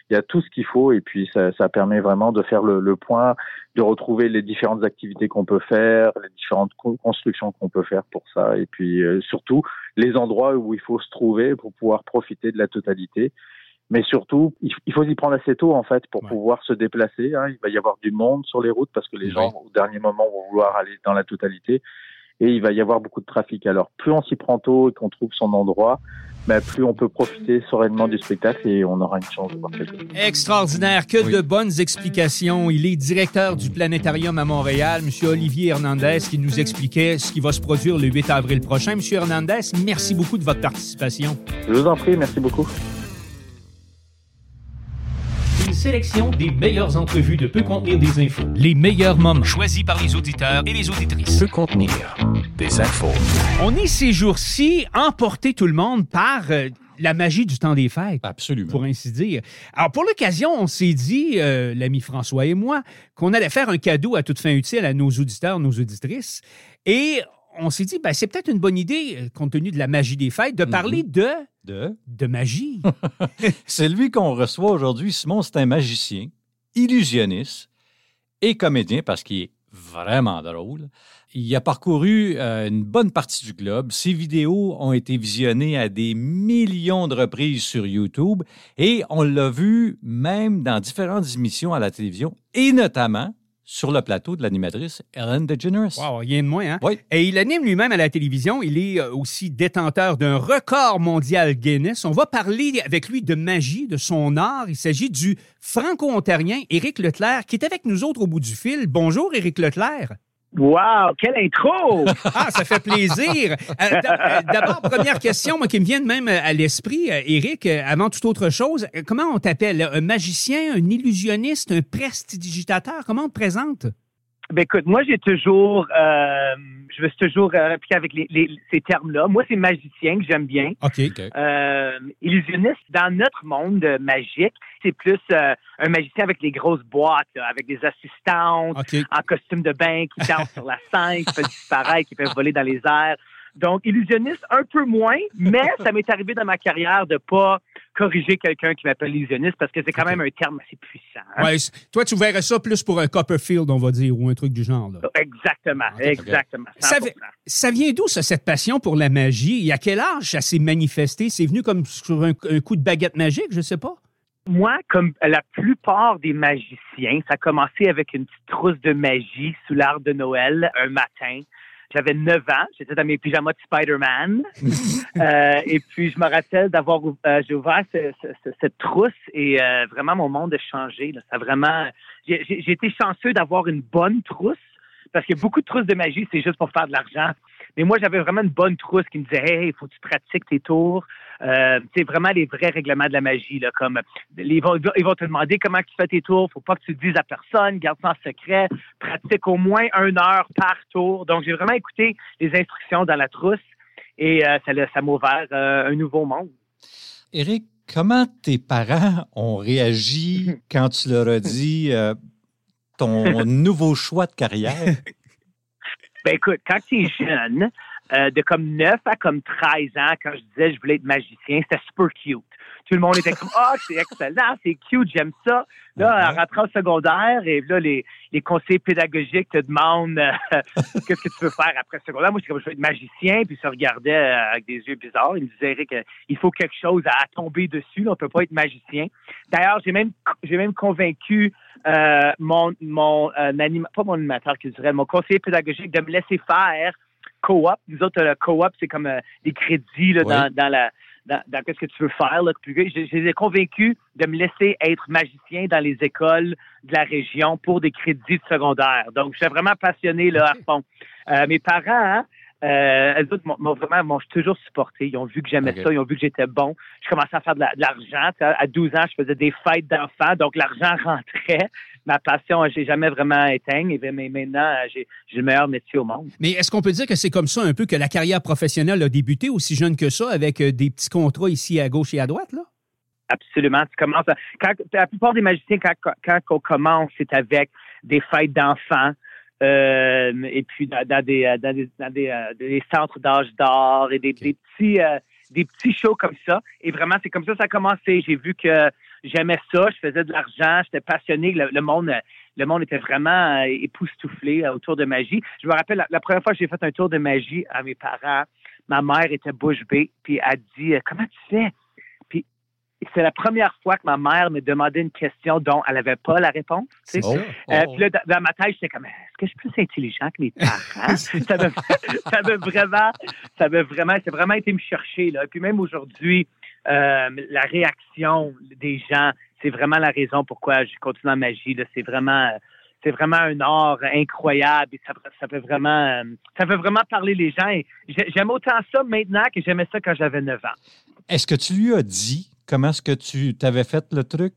il y a tout ce qu'il faut et puis ça, ça permet vraiment de faire le, le point, de retrouver les différentes activités qu'on peut faire, les différentes co- constructions qu'on peut faire pour ça et puis euh, surtout les endroits où il faut se trouver pour pouvoir profiter de la totalité. Mais surtout, il faut y prendre assez tôt, en fait, pour ouais. pouvoir se déplacer. Hein. Il va y avoir du monde sur les routes parce que les oui. gens, au dernier moment, vont vouloir aller dans la totalité. Et il va y avoir beaucoup de trafic. Alors, plus on s'y prend tôt et qu'on trouve son endroit, ben, plus on peut profiter sereinement du spectacle et on aura une chance de voir quelque chose. Extraordinaire. Que oui. de bonnes explications. Il est directeur du Planétarium à Montréal, M. Olivier Hernandez, qui nous expliquait ce qui va se produire le huit avril prochain. M. Hernandez, merci beaucoup de votre participation. Je vous en prie. Merci beaucoup. Une sélection des meilleures entrevues de Peut contenir des infos. Les meilleurs moments. Choisis par les auditeurs et les auditrices. Peut contenir des infos. On est ces jours-ci emportés tout le monde par euh, la magie du temps des fêtes. Absolument. Pour ainsi dire. Alors, pour l'occasion, on s'est dit, euh, l'ami François et moi, qu'on allait faire un cadeau à toute fin utile à nos auditeurs, nos auditrices. Et on s'est dit, ben, c'est peut-être une bonne idée, compte tenu de la magie des fêtes, de parler mm-hmm. de... De? De magie. C'est lui qu'on reçoit aujourd'hui. Simon, c'est un magicien, illusionniste et comédien parce qu'il est vraiment drôle. Il a parcouru euh, une bonne partie du globe. Ses vidéos ont été visionnées à des millions de reprises sur YouTube et on l'a vu même dans différentes émissions à la télévision et notamment sur le plateau de l'animatrice Ellen DeGeneres. Wow, rien de moins, hein? Oui. Et il anime lui-même à la télévision. Il est aussi détenteur d'un record mondial Guinness. On va parler avec lui de magie, de son art. Il s'agit du franco-ontarien Éric Leclerc, qui est avec nous autres au bout du fil. Bonjour, Éric Leclerc. Wow, quelle intro! Ah, ça fait plaisir. Euh, d'abord, première question, moi, qui me vient même à l'esprit, Éric, avant toute autre chose, comment on t'appelle? Un magicien, un illusionniste, un prestidigitateur? Comment on te présente? Ben écoute, moi, j'ai toujours, euh, je me suis toujours euh, appliqué avec les, les, ces termes-là. Moi, c'est magicien que j'aime bien. OK. okay. Euh, illusionniste, dans notre monde magique, c'est plus euh, un magicien avec les grosses boîtes, là, avec des assistantes, okay. en costume de bain, qui dansent sur la scène, qui peuvent disparaître, qui peuvent voler dans les airs. Donc, illusionniste, un peu moins, mais ça m'est arrivé dans ma carrière de pas corriger quelqu'un qui m'appelle illusionniste parce que c'est quand okay. même un terme assez puissant. Hein? Ouais, toi, tu verrais ça plus pour un Copperfield, on va dire, ou un truc du genre. Là. Exactement, okay. exactement. Ça, ça vient d'où, ça, cette passion pour la magie? Et à quel âge ça s'est manifesté? C'est venu comme sur un, un coup de baguette magique, je sais pas? Moi, comme la plupart des magiciens, ça a commencé avec une petite trousse de magie sous l'arbre de Noël un matin. J'avais neuf ans, j'étais dans mes pyjamas de Spider-Man. euh, et puis, je me rappelle d'avoir euh, j'ai ouvert ce, ce, cette trousse et euh, vraiment, mon monde a changé. Là. Ça vraiment, j'ai, j'ai été chanceux d'avoir une bonne trousse parce que beaucoup de trousses de magie, c'est juste pour faire de l'argent. Mais moi, j'avais vraiment une bonne trousse qui me disait « Hey, il faut que tu pratiques tes tours. Euh, » C'est vraiment les vrais règlements de la magie. Là, comme ils vont, ils vont te demander comment tu fais tes tours. Faut pas que tu le dises à personne. Garde ça en secret. Pratique au moins une heure par tour. Donc, j'ai vraiment écouté les instructions dans la trousse et euh, ça, ça m'a ouvert euh, un nouveau monde. Éric, comment tes parents ont réagi quand tu leur as dit euh, ton nouveau choix de carrière? Ben écoute, quand tu es jeune, euh, de comme neuf à comme treize ans, quand je disais que je voulais être magicien, c'était super cute. Tout le monde était comme « Ah, oh, c'est excellent, c'est cute, j'aime ça. » Là, en rentrant au secondaire, et là, les, les conseillers pédagogiques te demandent euh, « Qu'est-ce que tu veux faire après le secondaire? » Moi, j'étais comme « Je veux être magicien. » Puis ils se regardaient euh, avec des yeux bizarres. Ils me disaient « Eric, euh, il faut quelque chose à, à tomber dessus. Là, on peut pas être magicien. » D'ailleurs, j'ai même, j'ai même convaincu euh, mon, mon euh, anima- pas mon animateur culturel, mon conseiller pédagogique de me laisser faire co-op. Nous autres, le co-op, c'est comme euh, des crédits là, oui. dans, dans la... dans, dans qu'est-ce que tu veux faire. Là. Je, je les ai convaincus de me laisser être magicien dans les écoles de la région pour des crédits de secondaire. Donc, je suis vraiment passionné là, okay. à fond. Euh, mes parents, hein, euh, elles autres m'ont, m'ont vraiment m'ont toujours supporté. Ils ont vu que j'aimais okay. ça, ils ont vu que j'étais bon. Je commençais à faire de, la, de l'argent. À douze ans, je faisais des fêtes d'enfants, donc l'argent rentrait. Ma passion, je n'ai jamais vraiment éteint, mais maintenant, j'ai, j'ai le meilleur métier au monde. Mais est-ce qu'on peut dire que c'est comme ça un peu que la carrière professionnelle a débuté aussi jeune que ça, avec des petits contrats ici à gauche et à droite, là? Absolument. Tu commences à, quand, la plupart des magiciens, quand, quand on commence, c'est avec des fêtes d'enfants. Euh, et puis dans, dans, des, dans, des, dans des, euh, des centres d'âge d'or et des, okay. des petits euh, des petits shows comme ça. Et vraiment, c'est comme ça que ça a commencé. J'ai vu que j'aimais ça, je faisais de l'argent, j'étais passionné, le, le monde le monde était vraiment euh, époustouflé euh, autour de magie. Je me rappelle, la, la première fois que j'ai fait un tour de magie à mes parents, ma mère était bouche bée, puis elle dit « Comment tu fais? » Puis c'est la première fois que ma mère me demandait une question dont elle n'avait pas la réponse. Tu sais. Oh, oh. Euh, puis là, dans, dans ma tête, j'étais comme « Est-ce que je suis plus intelligent que mes parents? » Ça m'a ça m'a vraiment, ça m'a vraiment, c'est vraiment été me chercher, là. Puis même aujourd'hui, euh, la réaction des gens, c'est vraiment la raison pourquoi je continue en magie. Là. C'est vraiment, c'est vraiment un art incroyable et ça, ça peut vraiment, ça peut vraiment parler les gens. Et j'aime autant ça maintenant que j'aimais ça quand j'avais neuf ans. Est-ce que tu lui as dit comment est-ce que tu t'avais fait le truc?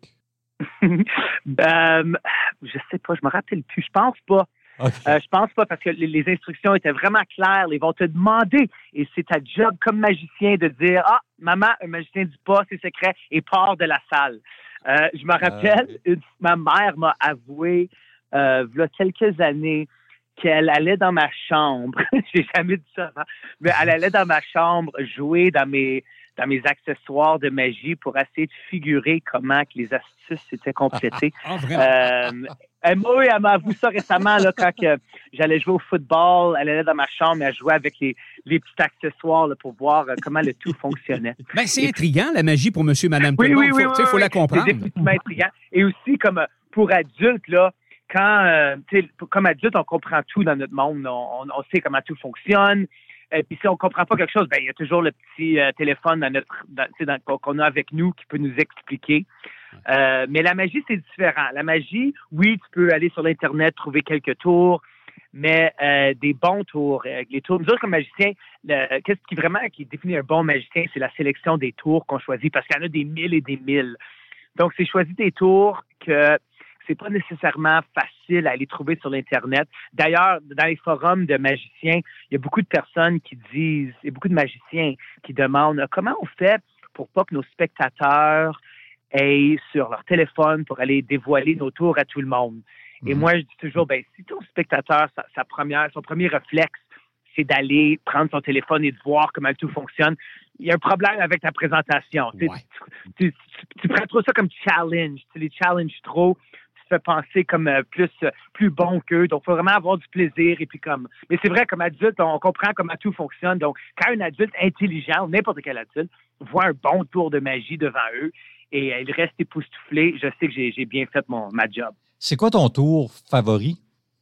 ben, je sais pas, je me rappelle plus. Je pense pas. Okay. Euh, je pense pas parce que les, les instructions étaient vraiment claires. Ils vont te demander et c'est ta job comme magicien de dire ah maman, un magicien dit pas ses secrets et part de la salle. Euh, je me rappelle, euh... une, ma mère m'a avoué euh, il y a quelques années qu'elle allait dans ma chambre. J'ai jamais dit ça avant, mais elle allait dans ma chambre jouer dans mes dans mes accessoires de magie pour essayer de figurer comment que les astuces s'étaient complétées. Ah, vraiment? Euh, elle, oui, elle m'a avoué ça récemment là, quand que j'allais jouer au football. Elle allait dans ma chambre et elle jouait avec les, les petits accessoires là, pour voir euh, comment le tout fonctionnait. Ben, c'est et intriguant, la magie pour monsieur et madame oui, tout le monde. Oui, oui, Il faut, oui, faut oui, la comprendre. C'est effectivement intriguant. Et aussi, comme pour adultes, là, quand, euh, comme adulte, on comprend tout dans notre monde. On, on sait comment tout fonctionne. Et puis si on ne comprend pas quelque chose, ben il y a toujours le petit euh, téléphone dans notre, dans, dans, qu'on a avec nous qui peut nous expliquer. Euh, mais la magie, c'est différent. La magie, oui, tu peux aller sur l'Internet, trouver quelques tours, mais euh, des bons tours. Euh, les tours, nous autres, comme magiciens, le, qu'est-ce qui vraiment qui définit un bon magicien, c'est la sélection des tours qu'on choisit parce qu'il y en a des mille et des mille. Donc, c'est choisir des tours que c'est pas nécessairement facile à aller trouver sur l'Internet. D'ailleurs, dans les forums de magiciens, il y a beaucoup de personnes qui disent, il y a beaucoup de magiciens qui demandent comment on fait pour pas que nos spectateurs aillent sur leur téléphone pour aller dévoiler nos tours à tout le monde. Et mmh. moi, je dis toujours, ben si ton spectateur, sa, sa première, son premier réflexe, c'est d'aller prendre son téléphone et de voir comment tout fonctionne, il y a un problème avec ta présentation. Ouais. Tu, tu, tu, tu prends trop ça comme challenge. Tu les challenges trop. Fait penser comme euh, plus euh, plus bon qu'eux. Donc, il faut vraiment avoir du plaisir. Et puis comme, mais c'est vrai, comme adulte, on comprend comment tout fonctionne. Donc, quand un adulte intelligent, ou n'importe quel adulte, voit un bon tour de magie devant eux et euh, il reste époustouflé, je sais que j'ai, j'ai bien fait mon, ma job. C'est quoi ton tour favori?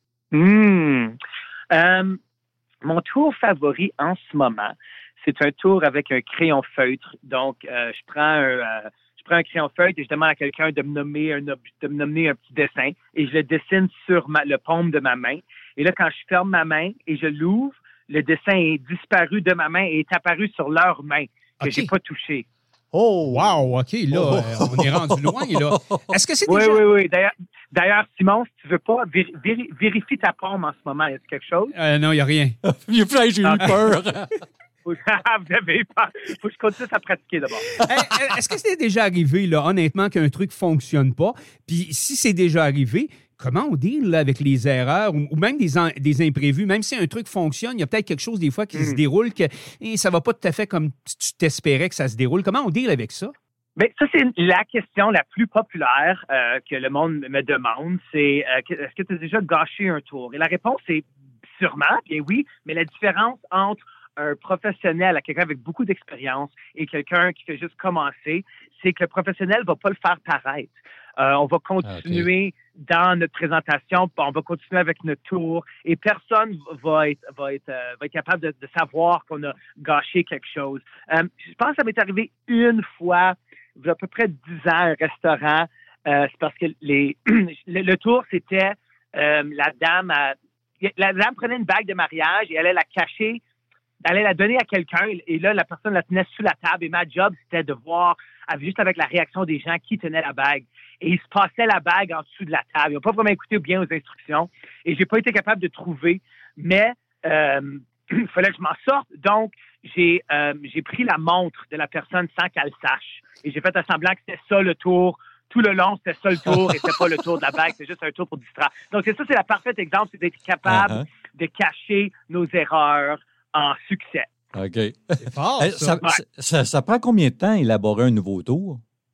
Mmh. Euh, mon tour favori en ce moment, c'est un tour avec un crayon feutre. Donc, euh, je prends un... Euh, Je prends un crayon feutre et je demande à quelqu'un de me nommer un, de me nommer un petit dessin et je le dessine sur ma, le paume de ma main. Et là, quand je ferme ma main et je l'ouvre, le dessin est disparu de ma main et est apparu sur leur main que okay. j'ai pas touché. Oh, wow, OK, là, oh. euh, on est rendu loin, là. Est-ce que c'est oui, déjà... Oui, oui, oui. D'ailleurs, d'ailleurs, Simon, si tu veux pas, véri- véri- vérifie ta paume en ce moment. Y a-t-il quelque chose? Euh, non, il n'y a rien. J'ai eu peur. Vous avez peur. Faut que je continue à pratiquer d'abord. Est-ce que c'est déjà arrivé, là, honnêtement, qu'un truc ne fonctionne pas? Puis si c'est déjà arrivé, comment on deal là, avec les erreurs ou, ou même des, en, des imprévus? Même si un truc fonctionne, il y a peut-être quelque chose des fois qui mmh. se déroule que eh, ça ne va pas tout à fait comme tu t'espérais que ça se déroule. Comment on deal avec ça? Bien, ça, c'est la question la plus populaire euh, que le monde me demande. C'est euh, est-ce que tu as déjà gâché un tour? Et la réponse est sûrement, bien oui, mais la différence entre un professionnel, quelqu'un avec beaucoup d'expérience et quelqu'un qui fait juste commencer, c'est que le professionnel va pas le faire paraître. Euh, on va continuer okay. dans notre présentation, on va continuer avec notre tour et personne va être, va être, euh, va être capable de, de savoir qu'on a gâché quelque chose. Euh, je pense que ça m'est arrivé une fois, il y a à peu près dix ans, à un restaurant. Euh, c'est parce que les, le, le tour, c'était euh, la dame, à, la dame prenait une bague de mariage et elle allait la cacher. Elle allait la donner à quelqu'un et là, la personne la tenait sous la table et ma job, c'était de voir, juste avec la réaction des gens, qui tenait la bague. Et il se passait la bague en dessous de la table. Ils n'ont pas vraiment écouté bien aux instructions et j'ai pas été capable de trouver, mais euh, il fallait que je m'en sorte. Donc, j'ai, euh, j'ai pris la montre de la personne sans qu'elle sache et j'ai fait un semblant que c'était ça le tour. Tout le long, c'était ça le tour et c'était pas le tour de la bague, c'était juste un tour pour distraire. Donc, c'est ça, c'est le parfait exemple, c'est d'être capable uh-huh. de cacher nos erreurs en succès. OK. C'est fort, ça. Ça, ouais. ça, ça. Ça prend combien de temps à élaborer un nouveau tour?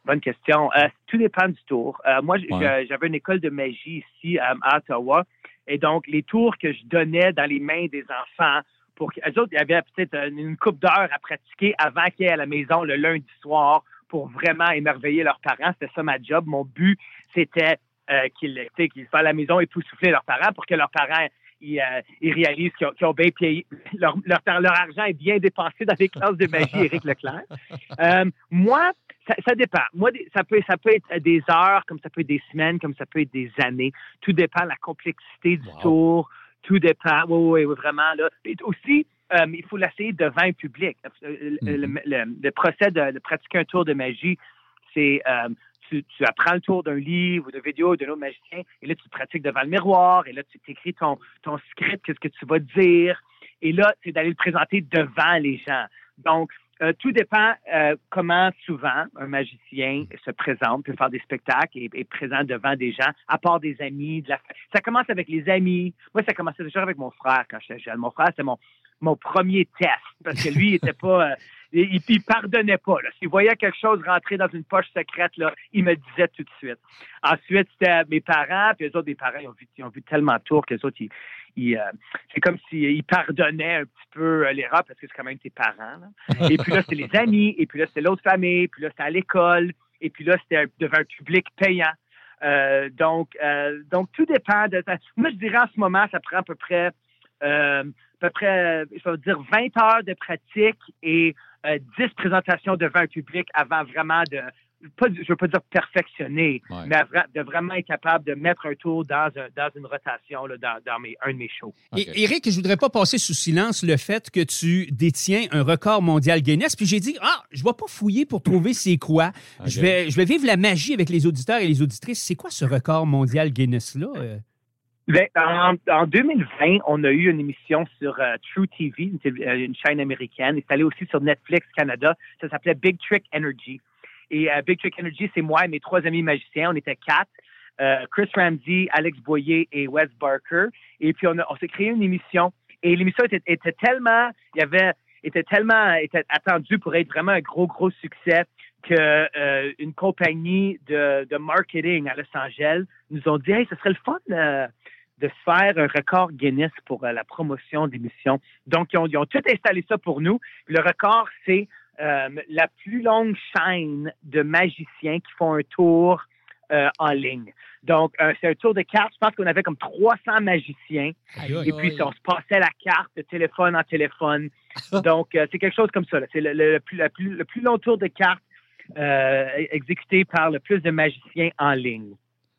bonne question. Euh, tout dépend du tour. Euh, moi, Ouais. j'avais une école de magie ici euh, à Ottawa. Et donc, les tours que je donnais dans les mains des enfants, pour qu'eux autres, il y avait peut-être une couple d'heures à pratiquer avant qu'ils aient à la maison le lundi soir pour vraiment émerveiller leurs parents. C'était ça ma job. Mon but, c'était euh, qu'ils, qu'ils soient à la maison et tout souffler leurs parents pour que leurs parents ils, euh, ils réalisent qu'ils ont, qu'ils ont bien payé. Leur, leur, leur argent est bien dépensé dans les classes de magie, Éric Leclerc. Euh, moi, ça, ça dépend. Moi, ça peut, ça peut être des heures, comme ça peut être des semaines, comme ça peut être des années. Tout dépend de la complexité du Wow. tour. Tout dépend. Oui, oui, oui, vraiment. Là. Et aussi, euh, il faut l'essayer devant un public. Le, Mm-hmm. le, le, le procès de, de pratiquer un tour de magie, c'est... Euh, Tu, tu apprends le tour d'un livre ou de vidéo d'un autre magicien, et là, tu pratiques devant le miroir, et là, tu t'écris ton, ton script, qu'est-ce que tu vas dire, et là, c'est d'aller le présenter devant les gens. Donc, euh, tout dépend euh, comment souvent un magicien se présente, peut faire des spectacles et est présent devant des gens, à part des amis. De la... Ça commence avec les amis. Moi, ça commençait déjà avec mon frère quand j'étais jeune. Mon frère, c'était mon, mon premier test, parce que lui, il était pas... Euh, Il, il pardonnait pas. Là. S'il voyait quelque chose rentrer dans une poche secrète, là, il me le disait tout de suite. Ensuite, c'était mes parents, puis eux autres, mes parents, ils ont vu, ils ont vu tellement de tours que les autres, ils, ils, euh, c'est comme s'ils pardonnaient un petit peu euh, l'erreur parce que c'est quand même tes parents. Là. Et puis là, c'était les amis, et puis là, c'était l'autre famille, puis là, c'était à l'école, et puis là, c'était devant un public payant. Euh, donc, euh, donc, tout dépend de... Moi, je dirais en ce moment, ça prend à peu près... Euh, à peu près, je vais dire, vingt heures de pratique et euh, dix présentations devant un public avant vraiment de, pas, je ne veux pas dire perfectionner, Ouais. mais de vraiment être capable de mettre un tour dans, un, dans une rotation là, dans, dans mes, un de mes shows. OK. Et, Éric, je voudrais pas passer sous silence le fait que tu détiens un record mondial Guinness. Puis j'ai dit, ah, je vais pas fouiller pour trouver c'est quoi. OK. Je vais, je vais vivre la magie avec les auditeurs et les auditrices. C'est quoi ce record mondial Guinness-là? Euh, Ben, en, en deux mille vingt, on a eu une émission sur euh, True T V, une, tél- euh, une chaîne américaine. Et c'est allé aussi sur Netflix Canada. Ça s'appelait Big Trick Energy. Et euh, Big Trick Energy, c'est moi et mes trois amis magiciens. On était quatre. Euh, Chris Ramsey, Alex Boyer et Wes Barker. Et puis, on, a, on s'est créé une émission. Et l'émission était, était tellement... Il y avait... était tellement était attendue pour être vraiment un gros, gros succès que euh, une compagnie de, de marketing à Los Angeles nous ont dit « Hey, ce serait le fun... Euh, de se faire un record Guinness pour euh, la promotion de l'émission. » Donc, ils ont, ils ont tout installé ça pour nous. Le record, c'est euh, la plus longue chaîne de magiciens qui font un tour euh, en ligne. Donc, euh, c'est un tour de cartes. Je pense qu'on avait comme trois cents magiciens. Aïe, aïe. Et puis, on se passait la carte de téléphone en téléphone. Donc, euh, c'est quelque chose comme ça. Là. C'est le, le, le, plus, la plus, le plus long tour de cartes euh, exécuté par le plus de magiciens en ligne.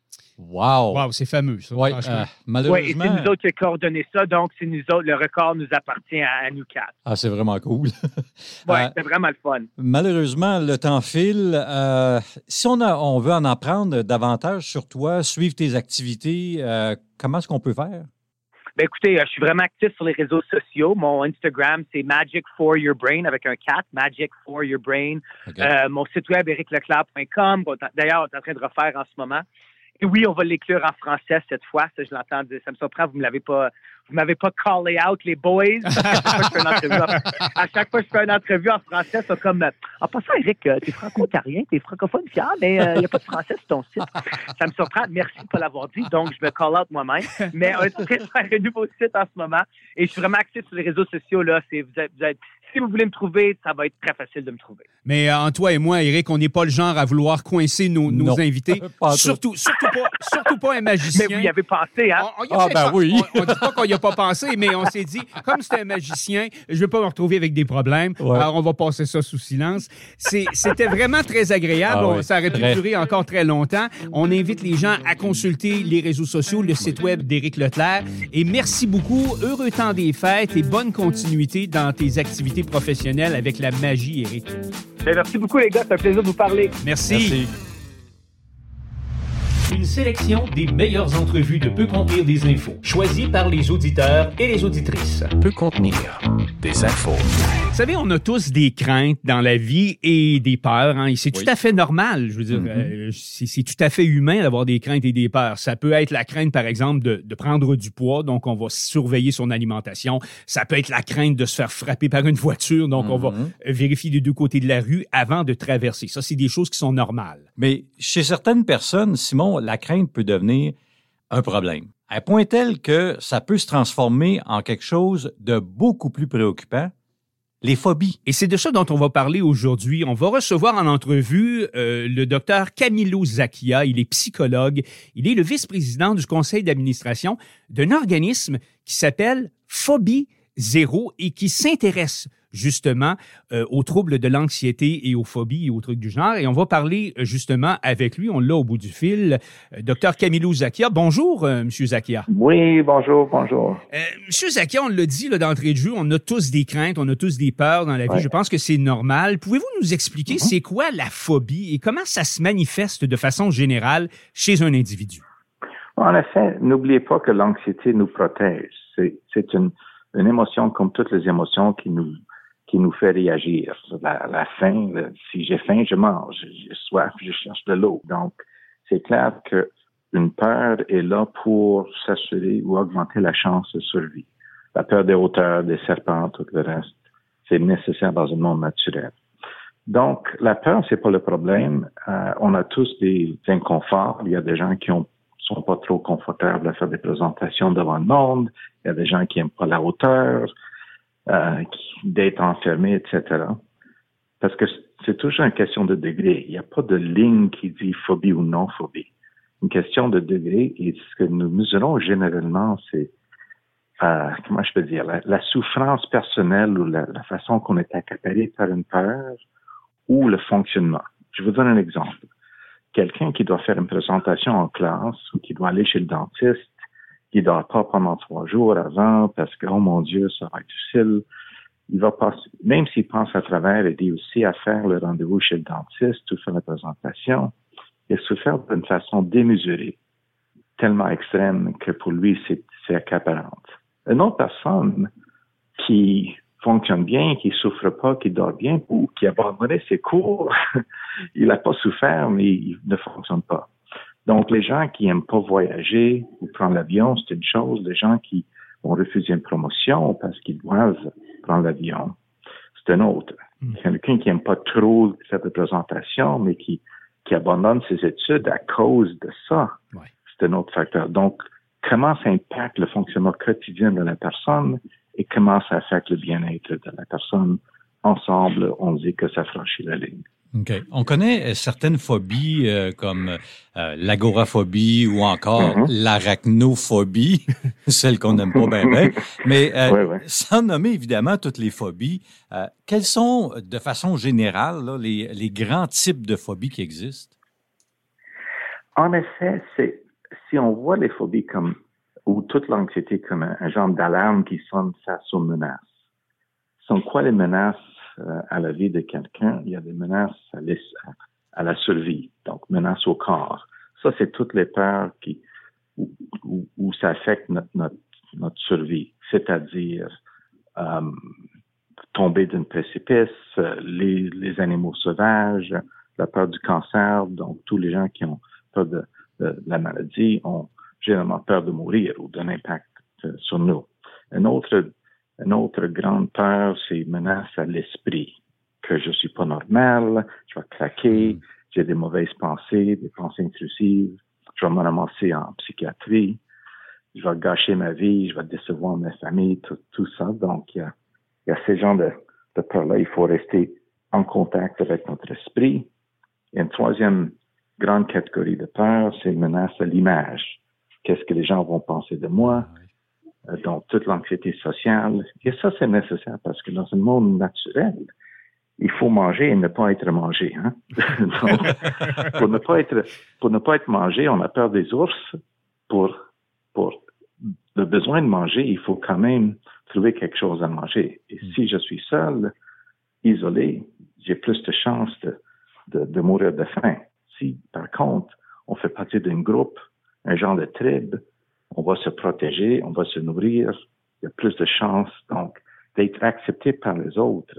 Wow! Wow, c'est fameux, ça. Ouais, franchement. euh, Oui, et malheureusement... c'est nous autres qui avons coordonné ça, donc c'est nous autres, le record nous appartient à, à nous quatre. Ah, c'est vraiment cool. Oui, Euh, c'est vraiment le fun. Malheureusement, le temps file. Euh, si on, a, on veut en apprendre davantage sur toi, suivre tes activités, euh, comment est-ce qu'on peut faire? Ben écoutez, euh, je suis vraiment actif sur les réseaux sociaux. Mon Instagram, c'est Magic for Your Brain avec un quatre, Magic for Your Brain. OK. Euh, mon site web, eric leclerc point com. D'ailleurs, on est en train de refaire en ce moment. Et oui, on va l'écrire en français cette fois. Ça, je l'entends dire. Ça me surprend, vous ne l'avez pas... Vous m'avez pas callé out, les boys. À chaque fois que je fais une entrevue en, à chaque fois que je fais une entrevue en français, c'est comme... En passant, Eric, euh, t'es franco-ontarien, t'es francophone fier, mais il euh, n'y a pas de français sur ton site. Ça me surprend. Merci de ne pas l'avoir dit. Donc, je me call out moi-même. Mais on est en train de faire un nouveau site en ce moment. Et je suis vraiment actif sur les réseaux sociaux. Là. C'est, vous êtes, vous êtes, si vous voulez me trouver, ça va être très facile de me trouver. Mais euh, en toi et moi, Éric, on n'est pas le genre à vouloir coincer nos, nos Non. invités. Pas en tout. surtout, surtout, pas, surtout pas un magicien. Mais vous y avez pensé, hein? On, on y a Ah, peut-être ben pas- oui. On, on dit pas qu'on n'y a pas pensé, mais on s'est dit, comme c'est un magicien, je ne veux pas me retrouver avec des problèmes. Ouais. Alors, on va passer ça sous silence. C'est, c'était vraiment très agréable. Ah On- oui. Ça aurait pu Très. durer encore très longtemps. On invite les gens à consulter les réseaux sociaux, le site web d'Éric Leclerc. Et merci beaucoup. Heureux temps des fêtes et bonne continuité dans tes activités professionnelles avec la magie, Éric. Ben, merci beaucoup, les gars. C'est un plaisir de vous parler. Merci. Merci. Une sélection des meilleures entrevues de Peut contenir des infos, choisies par les auditeurs et les auditrices. Peut contenir des infos. Vous savez, on a tous des craintes dans la vie et des peurs, hein, et c'est oui. tout à fait normal. Je veux dire, mm-hmm. euh, c'est, c'est tout à fait humain d'avoir des craintes et des peurs. Ça peut être la crainte, par exemple, de, de prendre du poids, donc on va surveiller son alimentation. Ça peut être la crainte de se faire frapper par une voiture, donc mm-hmm. on va vérifier les deux côtés de la rue avant de traverser. Ça, c'est des choses qui sont normales. Mais chez certaines personnes, Simon, la crainte peut devenir un problème. À un point tel que ça peut se transformer en quelque chose de beaucoup plus préoccupant, les phobies. Et c'est de ça dont on va parler aujourd'hui. On va recevoir en entrevue euh, le docteur Camilo Zacchia. Il est psychologue. Il est le vice-président du conseil d'administration d'un organisme qui s'appelle Phobie Zéro et qui s'intéresse justement euh, aux troubles de l'anxiété et aux phobies et aux trucs du genre. Et on va parler justement avec lui. On l'a au bout du fil. Euh, docteur Camilo Zacchia. Bonjour, euh, Monsieur Zacchia. Oui, bonjour, bonjour. Euh, Monsieur Zacchia, on l'a dit là, d'entrée de jeu, on a tous des craintes, on a tous des peurs dans la vie. Ouais. Je pense que c'est normal. Pouvez-vous nous expliquer mm-hmm. c'est quoi la phobie et comment ça se manifeste de façon générale chez un individu? En effet, n'oubliez pas que l'anxiété nous protège. C'est, c'est une, une émotion comme toutes les émotions qui nous qui nous fait réagir. La, la faim, le, si j'ai faim, je mange. J'ai soif, je cherche de l'eau. Donc, c'est clair que une peur est là pour s'assurer ou augmenter la chance de survie. La peur des hauteurs, des serpents, tout le reste, c'est nécessaire dans un monde naturel. Donc, la peur, c'est pas le problème. Euh, on a tous des inconforts. Il y a des gens qui ont sont pas trop confortables à faire des présentations devant le monde. Il y a des gens qui aiment pas la hauteur. Euh, d'être enfermé, et cetera. Parce que c'est toujours une question de degré. Il n'y a pas de ligne qui dit phobie ou non-phobie. Une question de degré, et ce que nous mesurons généralement, c'est, euh, comment je peux dire, la, la souffrance personnelle ou la, la façon qu'on est accaparé par une peur ou le fonctionnement. Je vous donne un exemple. Quelqu'un qui doit faire une présentation en classe ou qui doit aller chez le dentiste, qui ne dort pas pendant trois jours avant parce que, oh mon Dieu, ça va être difficile. Il va passer, même s'il pense à travers et réussit à faire le rendez-vous chez le dentiste ou faire la présentation, il se fait d'une façon démesurée, tellement extrême que pour lui, c'est, c'est accaparante. Une autre personne qui fonctionne bien, qui souffre pas, qui dort bien ou qui a abandonné ses cours, il n'a pas souffert, mais il ne fonctionne pas. Donc, les gens qui aiment pas voyager ou prendre l'avion, c'est une chose. Les gens qui vont refuser une promotion parce qu'ils doivent prendre l'avion, c'est une autre. Mm. Quelqu'un qui aime pas trop cette représentation, mais qui, qui abandonne ses études à cause de ça, ouais. c'est un autre facteur. Donc, comment ça impacte le fonctionnement quotidien de la personne et comment ça affecte le bien-être de la personne? Ensemble, on dit que ça franchit la ligne. OK. On connaît certaines phobies euh, comme euh, l'agoraphobie ou encore mm-hmm. l'arachnophobie, celle qu'on n'aime pas bien, bien. Mais euh, ouais, ouais. sans nommer évidemment toutes les phobies, euh, quels sont de façon générale là, les, les grands types de phobies qui existent? En effet, c'est si on voit les phobies comme ou toute l'anxiété comme un, un genre d'alarme qui sonne face aux menaces. Sont quoi les menaces? À la vie de quelqu'un, il y a des menaces à, à la survie, donc menaces au corps. Ça, c'est toutes les peurs qui où, où, où ça affecte notre, notre, notre survie, c'est-à-dire euh, tomber d'un précipice, les, les animaux sauvages, la peur du cancer, donc tous les gens qui ont peur de, de, de la maladie ont généralement peur de mourir ou d'un impact sur nous. Un autre Une autre grande peur, c'est menace à l'esprit, que je suis pas normal, je vais craquer, j'ai des mauvaises pensées, des pensées intrusives, je vais me ramasser en psychiatrie, je vais gâcher ma vie, je vais décevoir ma famille, tout, tout ça. Donc, il y a, il y a ces genres de, de peurs-là. Il faut rester en contact avec notre esprit. Et une troisième grande catégorie de peur, c'est menace à l'image. Qu'est-ce que les gens vont penser de moi? Donc, toute l'anxiété sociale. Et ça, c'est nécessaire parce que dans un monde naturel, il faut manger et ne pas être mangé. Hein? Donc, pour ne pas être, pour ne pas être mangé, on a peur des ours. Pour, pour le besoin de manger, il faut quand même trouver quelque chose à manger. Et si je suis seul, isolé, j'ai plus de chances de, de, de mourir de faim. Si, par contre, on fait partie d'un groupe, un genre de tribe, on va se protéger, on va se nourrir, il y a plus de chances, donc, d'être accepté par les autres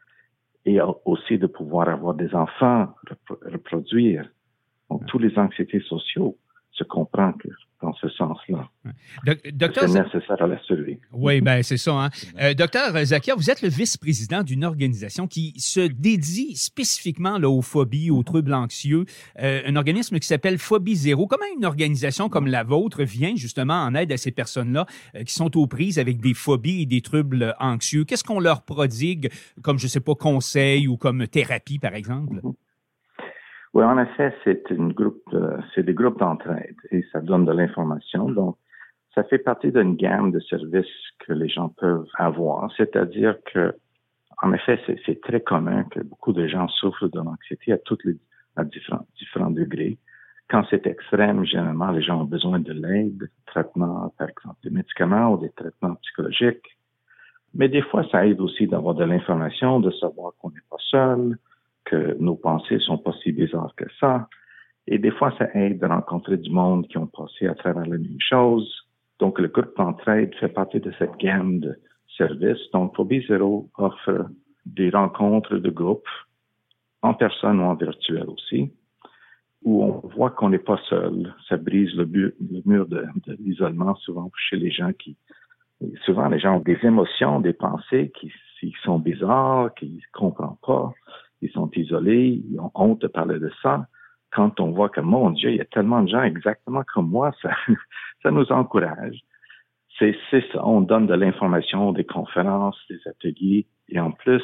et aussi de pouvoir avoir des enfants, reproduire. Donc, tous les anxiétés sociaux se comprennent dans ce sens-là. Do- docteur c'est nécessaire à la survie. Oui, bien, c'est ça. Hein? Euh, docteur Zakia, vous êtes le vice-président d'une organisation qui se dédie spécifiquement là, aux phobies, aux troubles anxieux, euh, un organisme qui s'appelle Phobie Zéro. Comment une organisation comme la vôtre vient justement en aide à ces personnes-là euh, qui sont aux prises avec des phobies et des troubles anxieux? Qu'est-ce qu'on leur prodigue comme, je ne sais pas, conseil ou comme thérapie, par exemple? Mm-hmm. Oui, en effet, c'est une groupe, de, c'est des groupes d'entraide et ça donne de l'information. Donc, ça fait partie d'une gamme de services que les gens peuvent avoir. C'est-à-dire que, en effet, c'est, c'est très commun que beaucoup de gens souffrent de l'anxiété à toutes les, à différents, différents degrés. Quand c'est extrême, généralement, les gens ont besoin de l'aide, traitements, par exemple, des médicaments ou des traitements psychologiques. Mais des fois, ça aide aussi d'avoir de l'information, de savoir qu'on n'est pas seul, que nos pensées sont pas si bizarres que ça. Et des fois, ça aide de rencontrer du monde qui ont passé à travers la même chose. Donc, le groupe d'entraide fait partie de cette gamme de services. Donc, Phobie Zéro offre des rencontres de groupe, en personne ou en virtuel aussi, où on voit qu'on n'est pas seul. Ça brise le, bu- le mur de, de l'isolement, souvent chez les gens qui... Souvent, les gens ont des émotions, des pensées qui, qui sont bizarres, qu'ils ne comprennent pas. Ils sont isolés, ils ont honte de parler de ça. Quand on voit que, mon Dieu, il y a tellement de gens exactement comme moi, ça, ça nous encourage. C'est, c'est ça, on donne de l'information, des conférences, des ateliers, et en plus,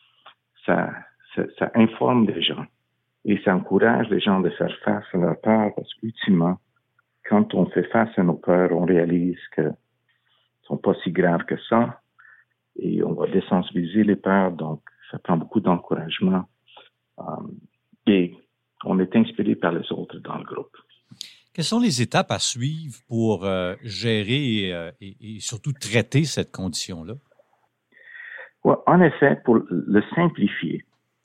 ça, ça, ça informe les gens. Et ça encourage les gens de faire face à leurs peurs, parce qu'ultimement, quand on fait face à nos peurs, on réalise que sont pas si graves que ça, et on va désensibiliser les peurs, donc ça prend beaucoup d'encouragement. Um, et on est inspiré par les autres dans le groupe. Quelles sont les étapes à suivre pour euh, gérer et, euh, et, et surtout traiter cette condition-là? Ouais, en effet, pour le simplifier,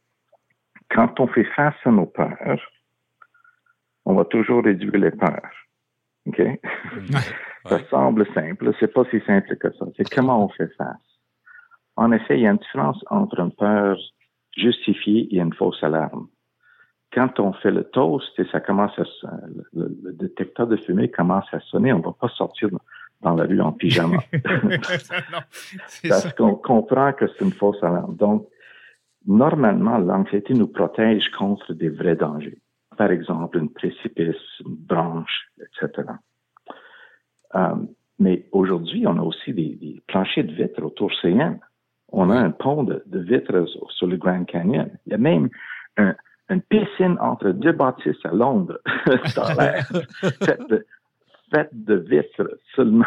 quand on fait face à nos peurs, on va toujours réduire les peurs. OK? Ouais. Ça semble simple, c'est pas si simple que ça. C'est comment on fait face. En effet, il y a une différence entre une peur justifiée et une fausse alarme. Quand on fait le toast et ça commence à le, le détecteur de fumée commence à sonner, on ne va pas sortir dans la rue en pyjama. non, Parce ça. qu'on comprend que c'est une fausse alarme. Donc, normalement, l'anxiété nous protège contre des vrais dangers. Par exemple, une précipice, une branche, et cetera. Um, mais aujourd'hui, on a aussi des, des planchers de vitres autour Cheyenne. On a un pont de, de vitres sur le Grand Canyon. Il y a même un, une piscine entre deux bâtisses à Londres dans l'air, faite de, faite de vitres seulement.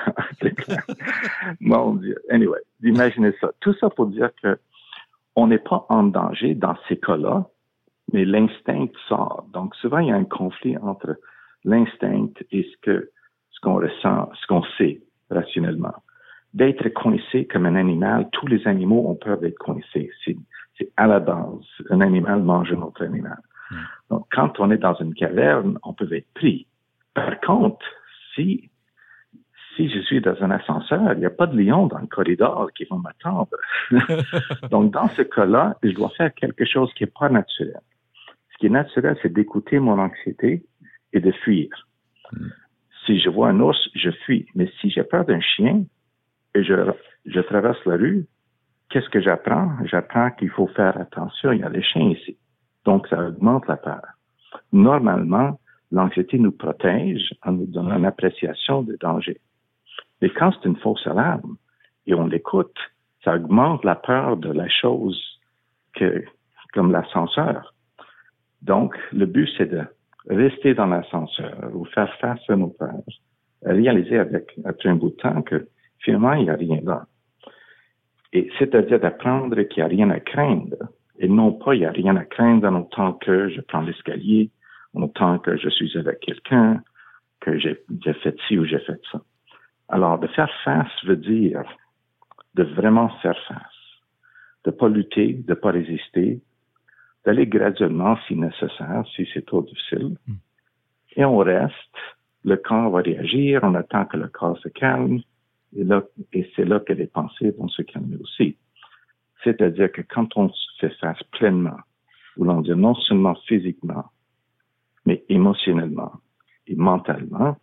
Mon Dieu. Anyway, imaginez ça. Tout ça pour dire que on n'est pas en danger dans ces cas-là, mais l'instinct sort. Donc, souvent, il y a un conflit entre l'instinct et ce que ce qu'on ressent, ce qu'on sait rationnellement. D'être coincé comme un animal, tous les animaux ont peur d'être coincés. C'est, c'est à la base. Un animal mange un autre animal. Mm. Donc, quand on est dans une caverne, on peut être pris. Par contre, si, si je suis dans un ascenseur, il n'y a pas de lion dans le corridor qui va m'attendre. Donc, dans ce cas-là, je dois faire quelque chose qui n'est pas naturel. Ce qui est naturel, c'est d'écouter mon anxiété et de fuir. Mm. Si je vois un ours, je fuis. Mais si j'ai peur d'un chien et je, je traverse la rue, qu'est-ce que j'apprends? J'apprends qu'il faut faire attention, il y a des chiens ici. Donc, ça augmente la peur. Normalement, l'anxiété nous protège en nous donnant une appréciation des dangers. Mais quand c'est une fausse alarme et on l'écoute, ça augmente la peur de la chose que, comme l'ascenseur. Donc, le but, c'est de rester dans l'ascenseur ou faire face à nos peurs, réaliser avec, après un bout de temps que finalement, il n'y a rien là. Et c'est-à-dire d'apprendre qu'il n'y a rien à craindre et non pas il n'y a rien à craindre en autant que je prends l'escalier, en autant que je suis avec quelqu'un, que j'ai, j'ai fait ci ou j'ai fait ça. Alors, de faire face veut dire de vraiment faire face, de pas lutter, de pas résister, d'aller graduellement si nécessaire, si c'est trop difficile, mm. Et on reste, le corps va réagir, on attend que le corps se calme, et, là, et c'est là que les pensées vont se calmer aussi. C'est-à-dire que quand on se fait face pleinement, voulons dire non seulement physiquement, mais émotionnellement et mentalement,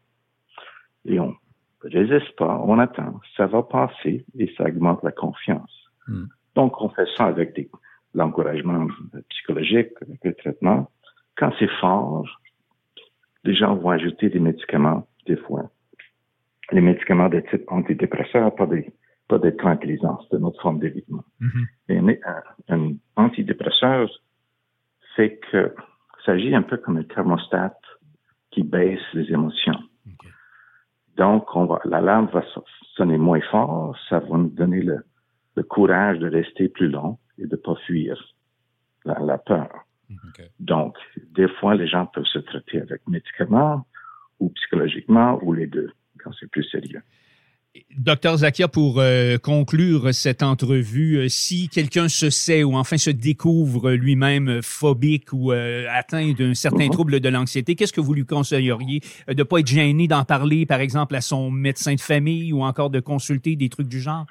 et on ne résiste pas, on attend, ça va passer et ça augmente la confiance. Mm. Donc, on fait ça avec des, l'encouragement psychologique, avec le traitement. Quand c'est fort, les gens vont ajouter des médicaments, des fois. Les médicaments de type antidépresseur, pas des, pas des tranquillisants, c'est une autre forme d'évitement. Mm-hmm. Et un, un antidépresseur fait que ça agit un peu comme un thermostat qui baisse les émotions. Okay. Donc, on va, l'alarme va sonner moins fort, ça va nous donner le, le courage de rester plus long et de pas fuir la, la peur. Okay. Donc, des fois, les gens peuvent se traiter avec médicaments ou psychologiquement ou les deux, quand c'est plus sérieux. Docteur Zakia, pour euh, conclure cette entrevue, euh, si quelqu'un se sait ou enfin se découvre lui-même phobique ou euh, atteint d'un certain mm-hmm. trouble de l'anxiété, qu'est-ce que vous lui conseilleriez? Euh, de ne pas être gêné d'en parler, par exemple, à son médecin de famille ou encore de consulter des trucs du genre?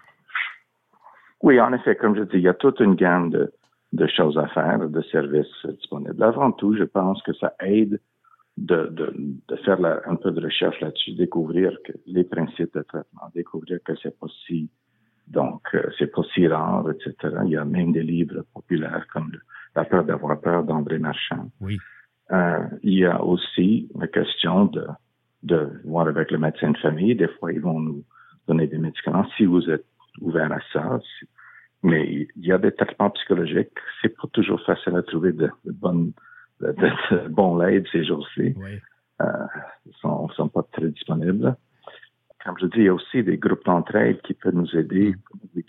Oui, en effet, comme je dis, il y a toute une gamme de, de choses à faire, de services disponibles. Avant tout, je pense que ça aide De, de, de faire la, un peu de recherche là-dessus, découvrir que les principes de traitement, découvrir que c'est pas si, donc, euh, c'est pas si rare, et cetera. Il y a même des livres populaires comme le, La peur d'avoir peur d'André Marchand. Oui. Euh, il y a aussi la question de, de voir avec le médecin de famille. Des fois, ils vont nous donner des médicaments si vous êtes ouvert à ça. Si, mais il y a des traitements psychologiques. C'est pas toujours facile à trouver de, de bonnes de, de, de bon l'aide ces jours-ci. Oui. Euh, ils sont, sont pas très disponibles. Comme je dis, il y a aussi des groupes d'entraide qui peuvent nous aider. Mm.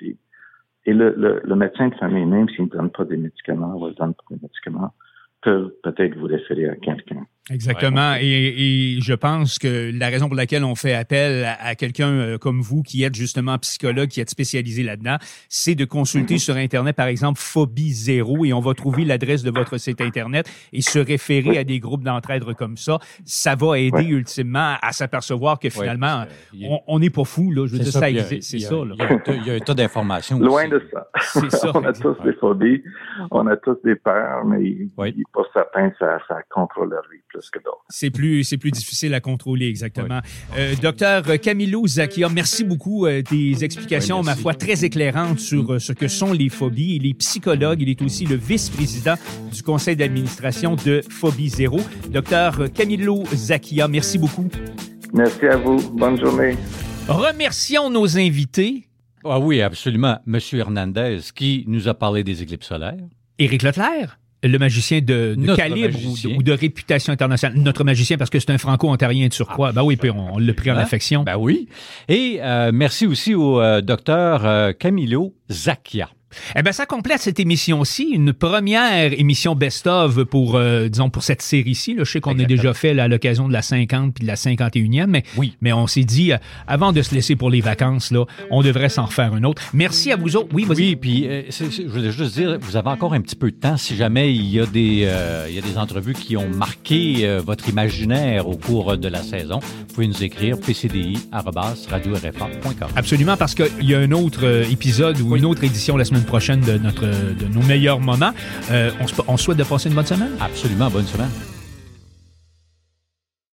Et le, le, le médecin de famille, même s'il ne donne pas des médicaments ou ne donne pas des médicaments, peut peut-être vous référer à quelqu'un. Exactement. Ouais. Et, et je pense que la raison pour laquelle on fait appel à, à quelqu'un comme vous, qui êtes justement psychologue, qui êtes spécialisé là-dedans, c'est de consulter mm-hmm. sur Internet, par exemple, Phobie Zéro, et on va trouver l'adresse de votre site Internet et se référer oui. à des groupes d'entraide comme ça. Ça va aider oui. ultimement à s'apercevoir que finalement, oui, on n'est pas fou. Là. Je veux dire, ça, ça existe. C'est ça. Là. Il y a un tas d'informations. Loin aussi. de ça. C'est ça. On a tous des phobies, on a tous des peurs, mais oui. pour certains, ça, ça contrôle leur vie plus que d'autres. C'est plus, c'est plus difficile à contrôler, exactement. Oui. Euh, docteur Camilo Zakia, merci beaucoup euh, des explications, oui, ma foi, très éclairantes sur euh, ce que sont les phobies. Il est psychologue, il est aussi le vice-président du conseil d'administration de Phobie Zéro. Docteur Camilo Zakia, merci beaucoup. Merci à vous. Bonne journée. Remercions nos invités. Ah oui, absolument. Monsieur Hernandez, qui nous a parlé des éclipses solaires. Éric Leclerc. Le magicien de, de calibre ou de, ou de réputation internationale. Notre magicien, parce que c'est un franco-ontarien de surcroît. Ah. Ben oui, puis on, on l'a pris en hein? affection. Ben oui. Et euh, merci aussi au euh, docteur euh, Camilo Zakia. Eh bien, ça complète cette émission-ci, une première émission best-of pour, euh, disons, pour cette série-ci. Là. Je sais qu'on a déjà fait là, à l'occasion de la cinquante puis de la cinquante et unième, mais, oui. mais on s'est dit, euh, avant de se laisser pour les vacances, là, on devrait s'en refaire un autre. Merci à vous autres. Oui, vas-y. Oui, puis euh, c'est, c'est, je voulais juste dire, vous avez encore un petit peu de temps si jamais il y a des, euh, il y a des entrevues qui ont marqué euh, votre imaginaire au cours de la saison. Vous pouvez nous écrire p c d i arobase radio r f a point com. Absolument, parce qu'il y a un autre euh, épisode ou oui. une autre édition la semaine prochaine de, notre, de nos meilleurs moments. Euh, on, se, on souhaite de passer une bonne semaine? Absolument, bonne semaine.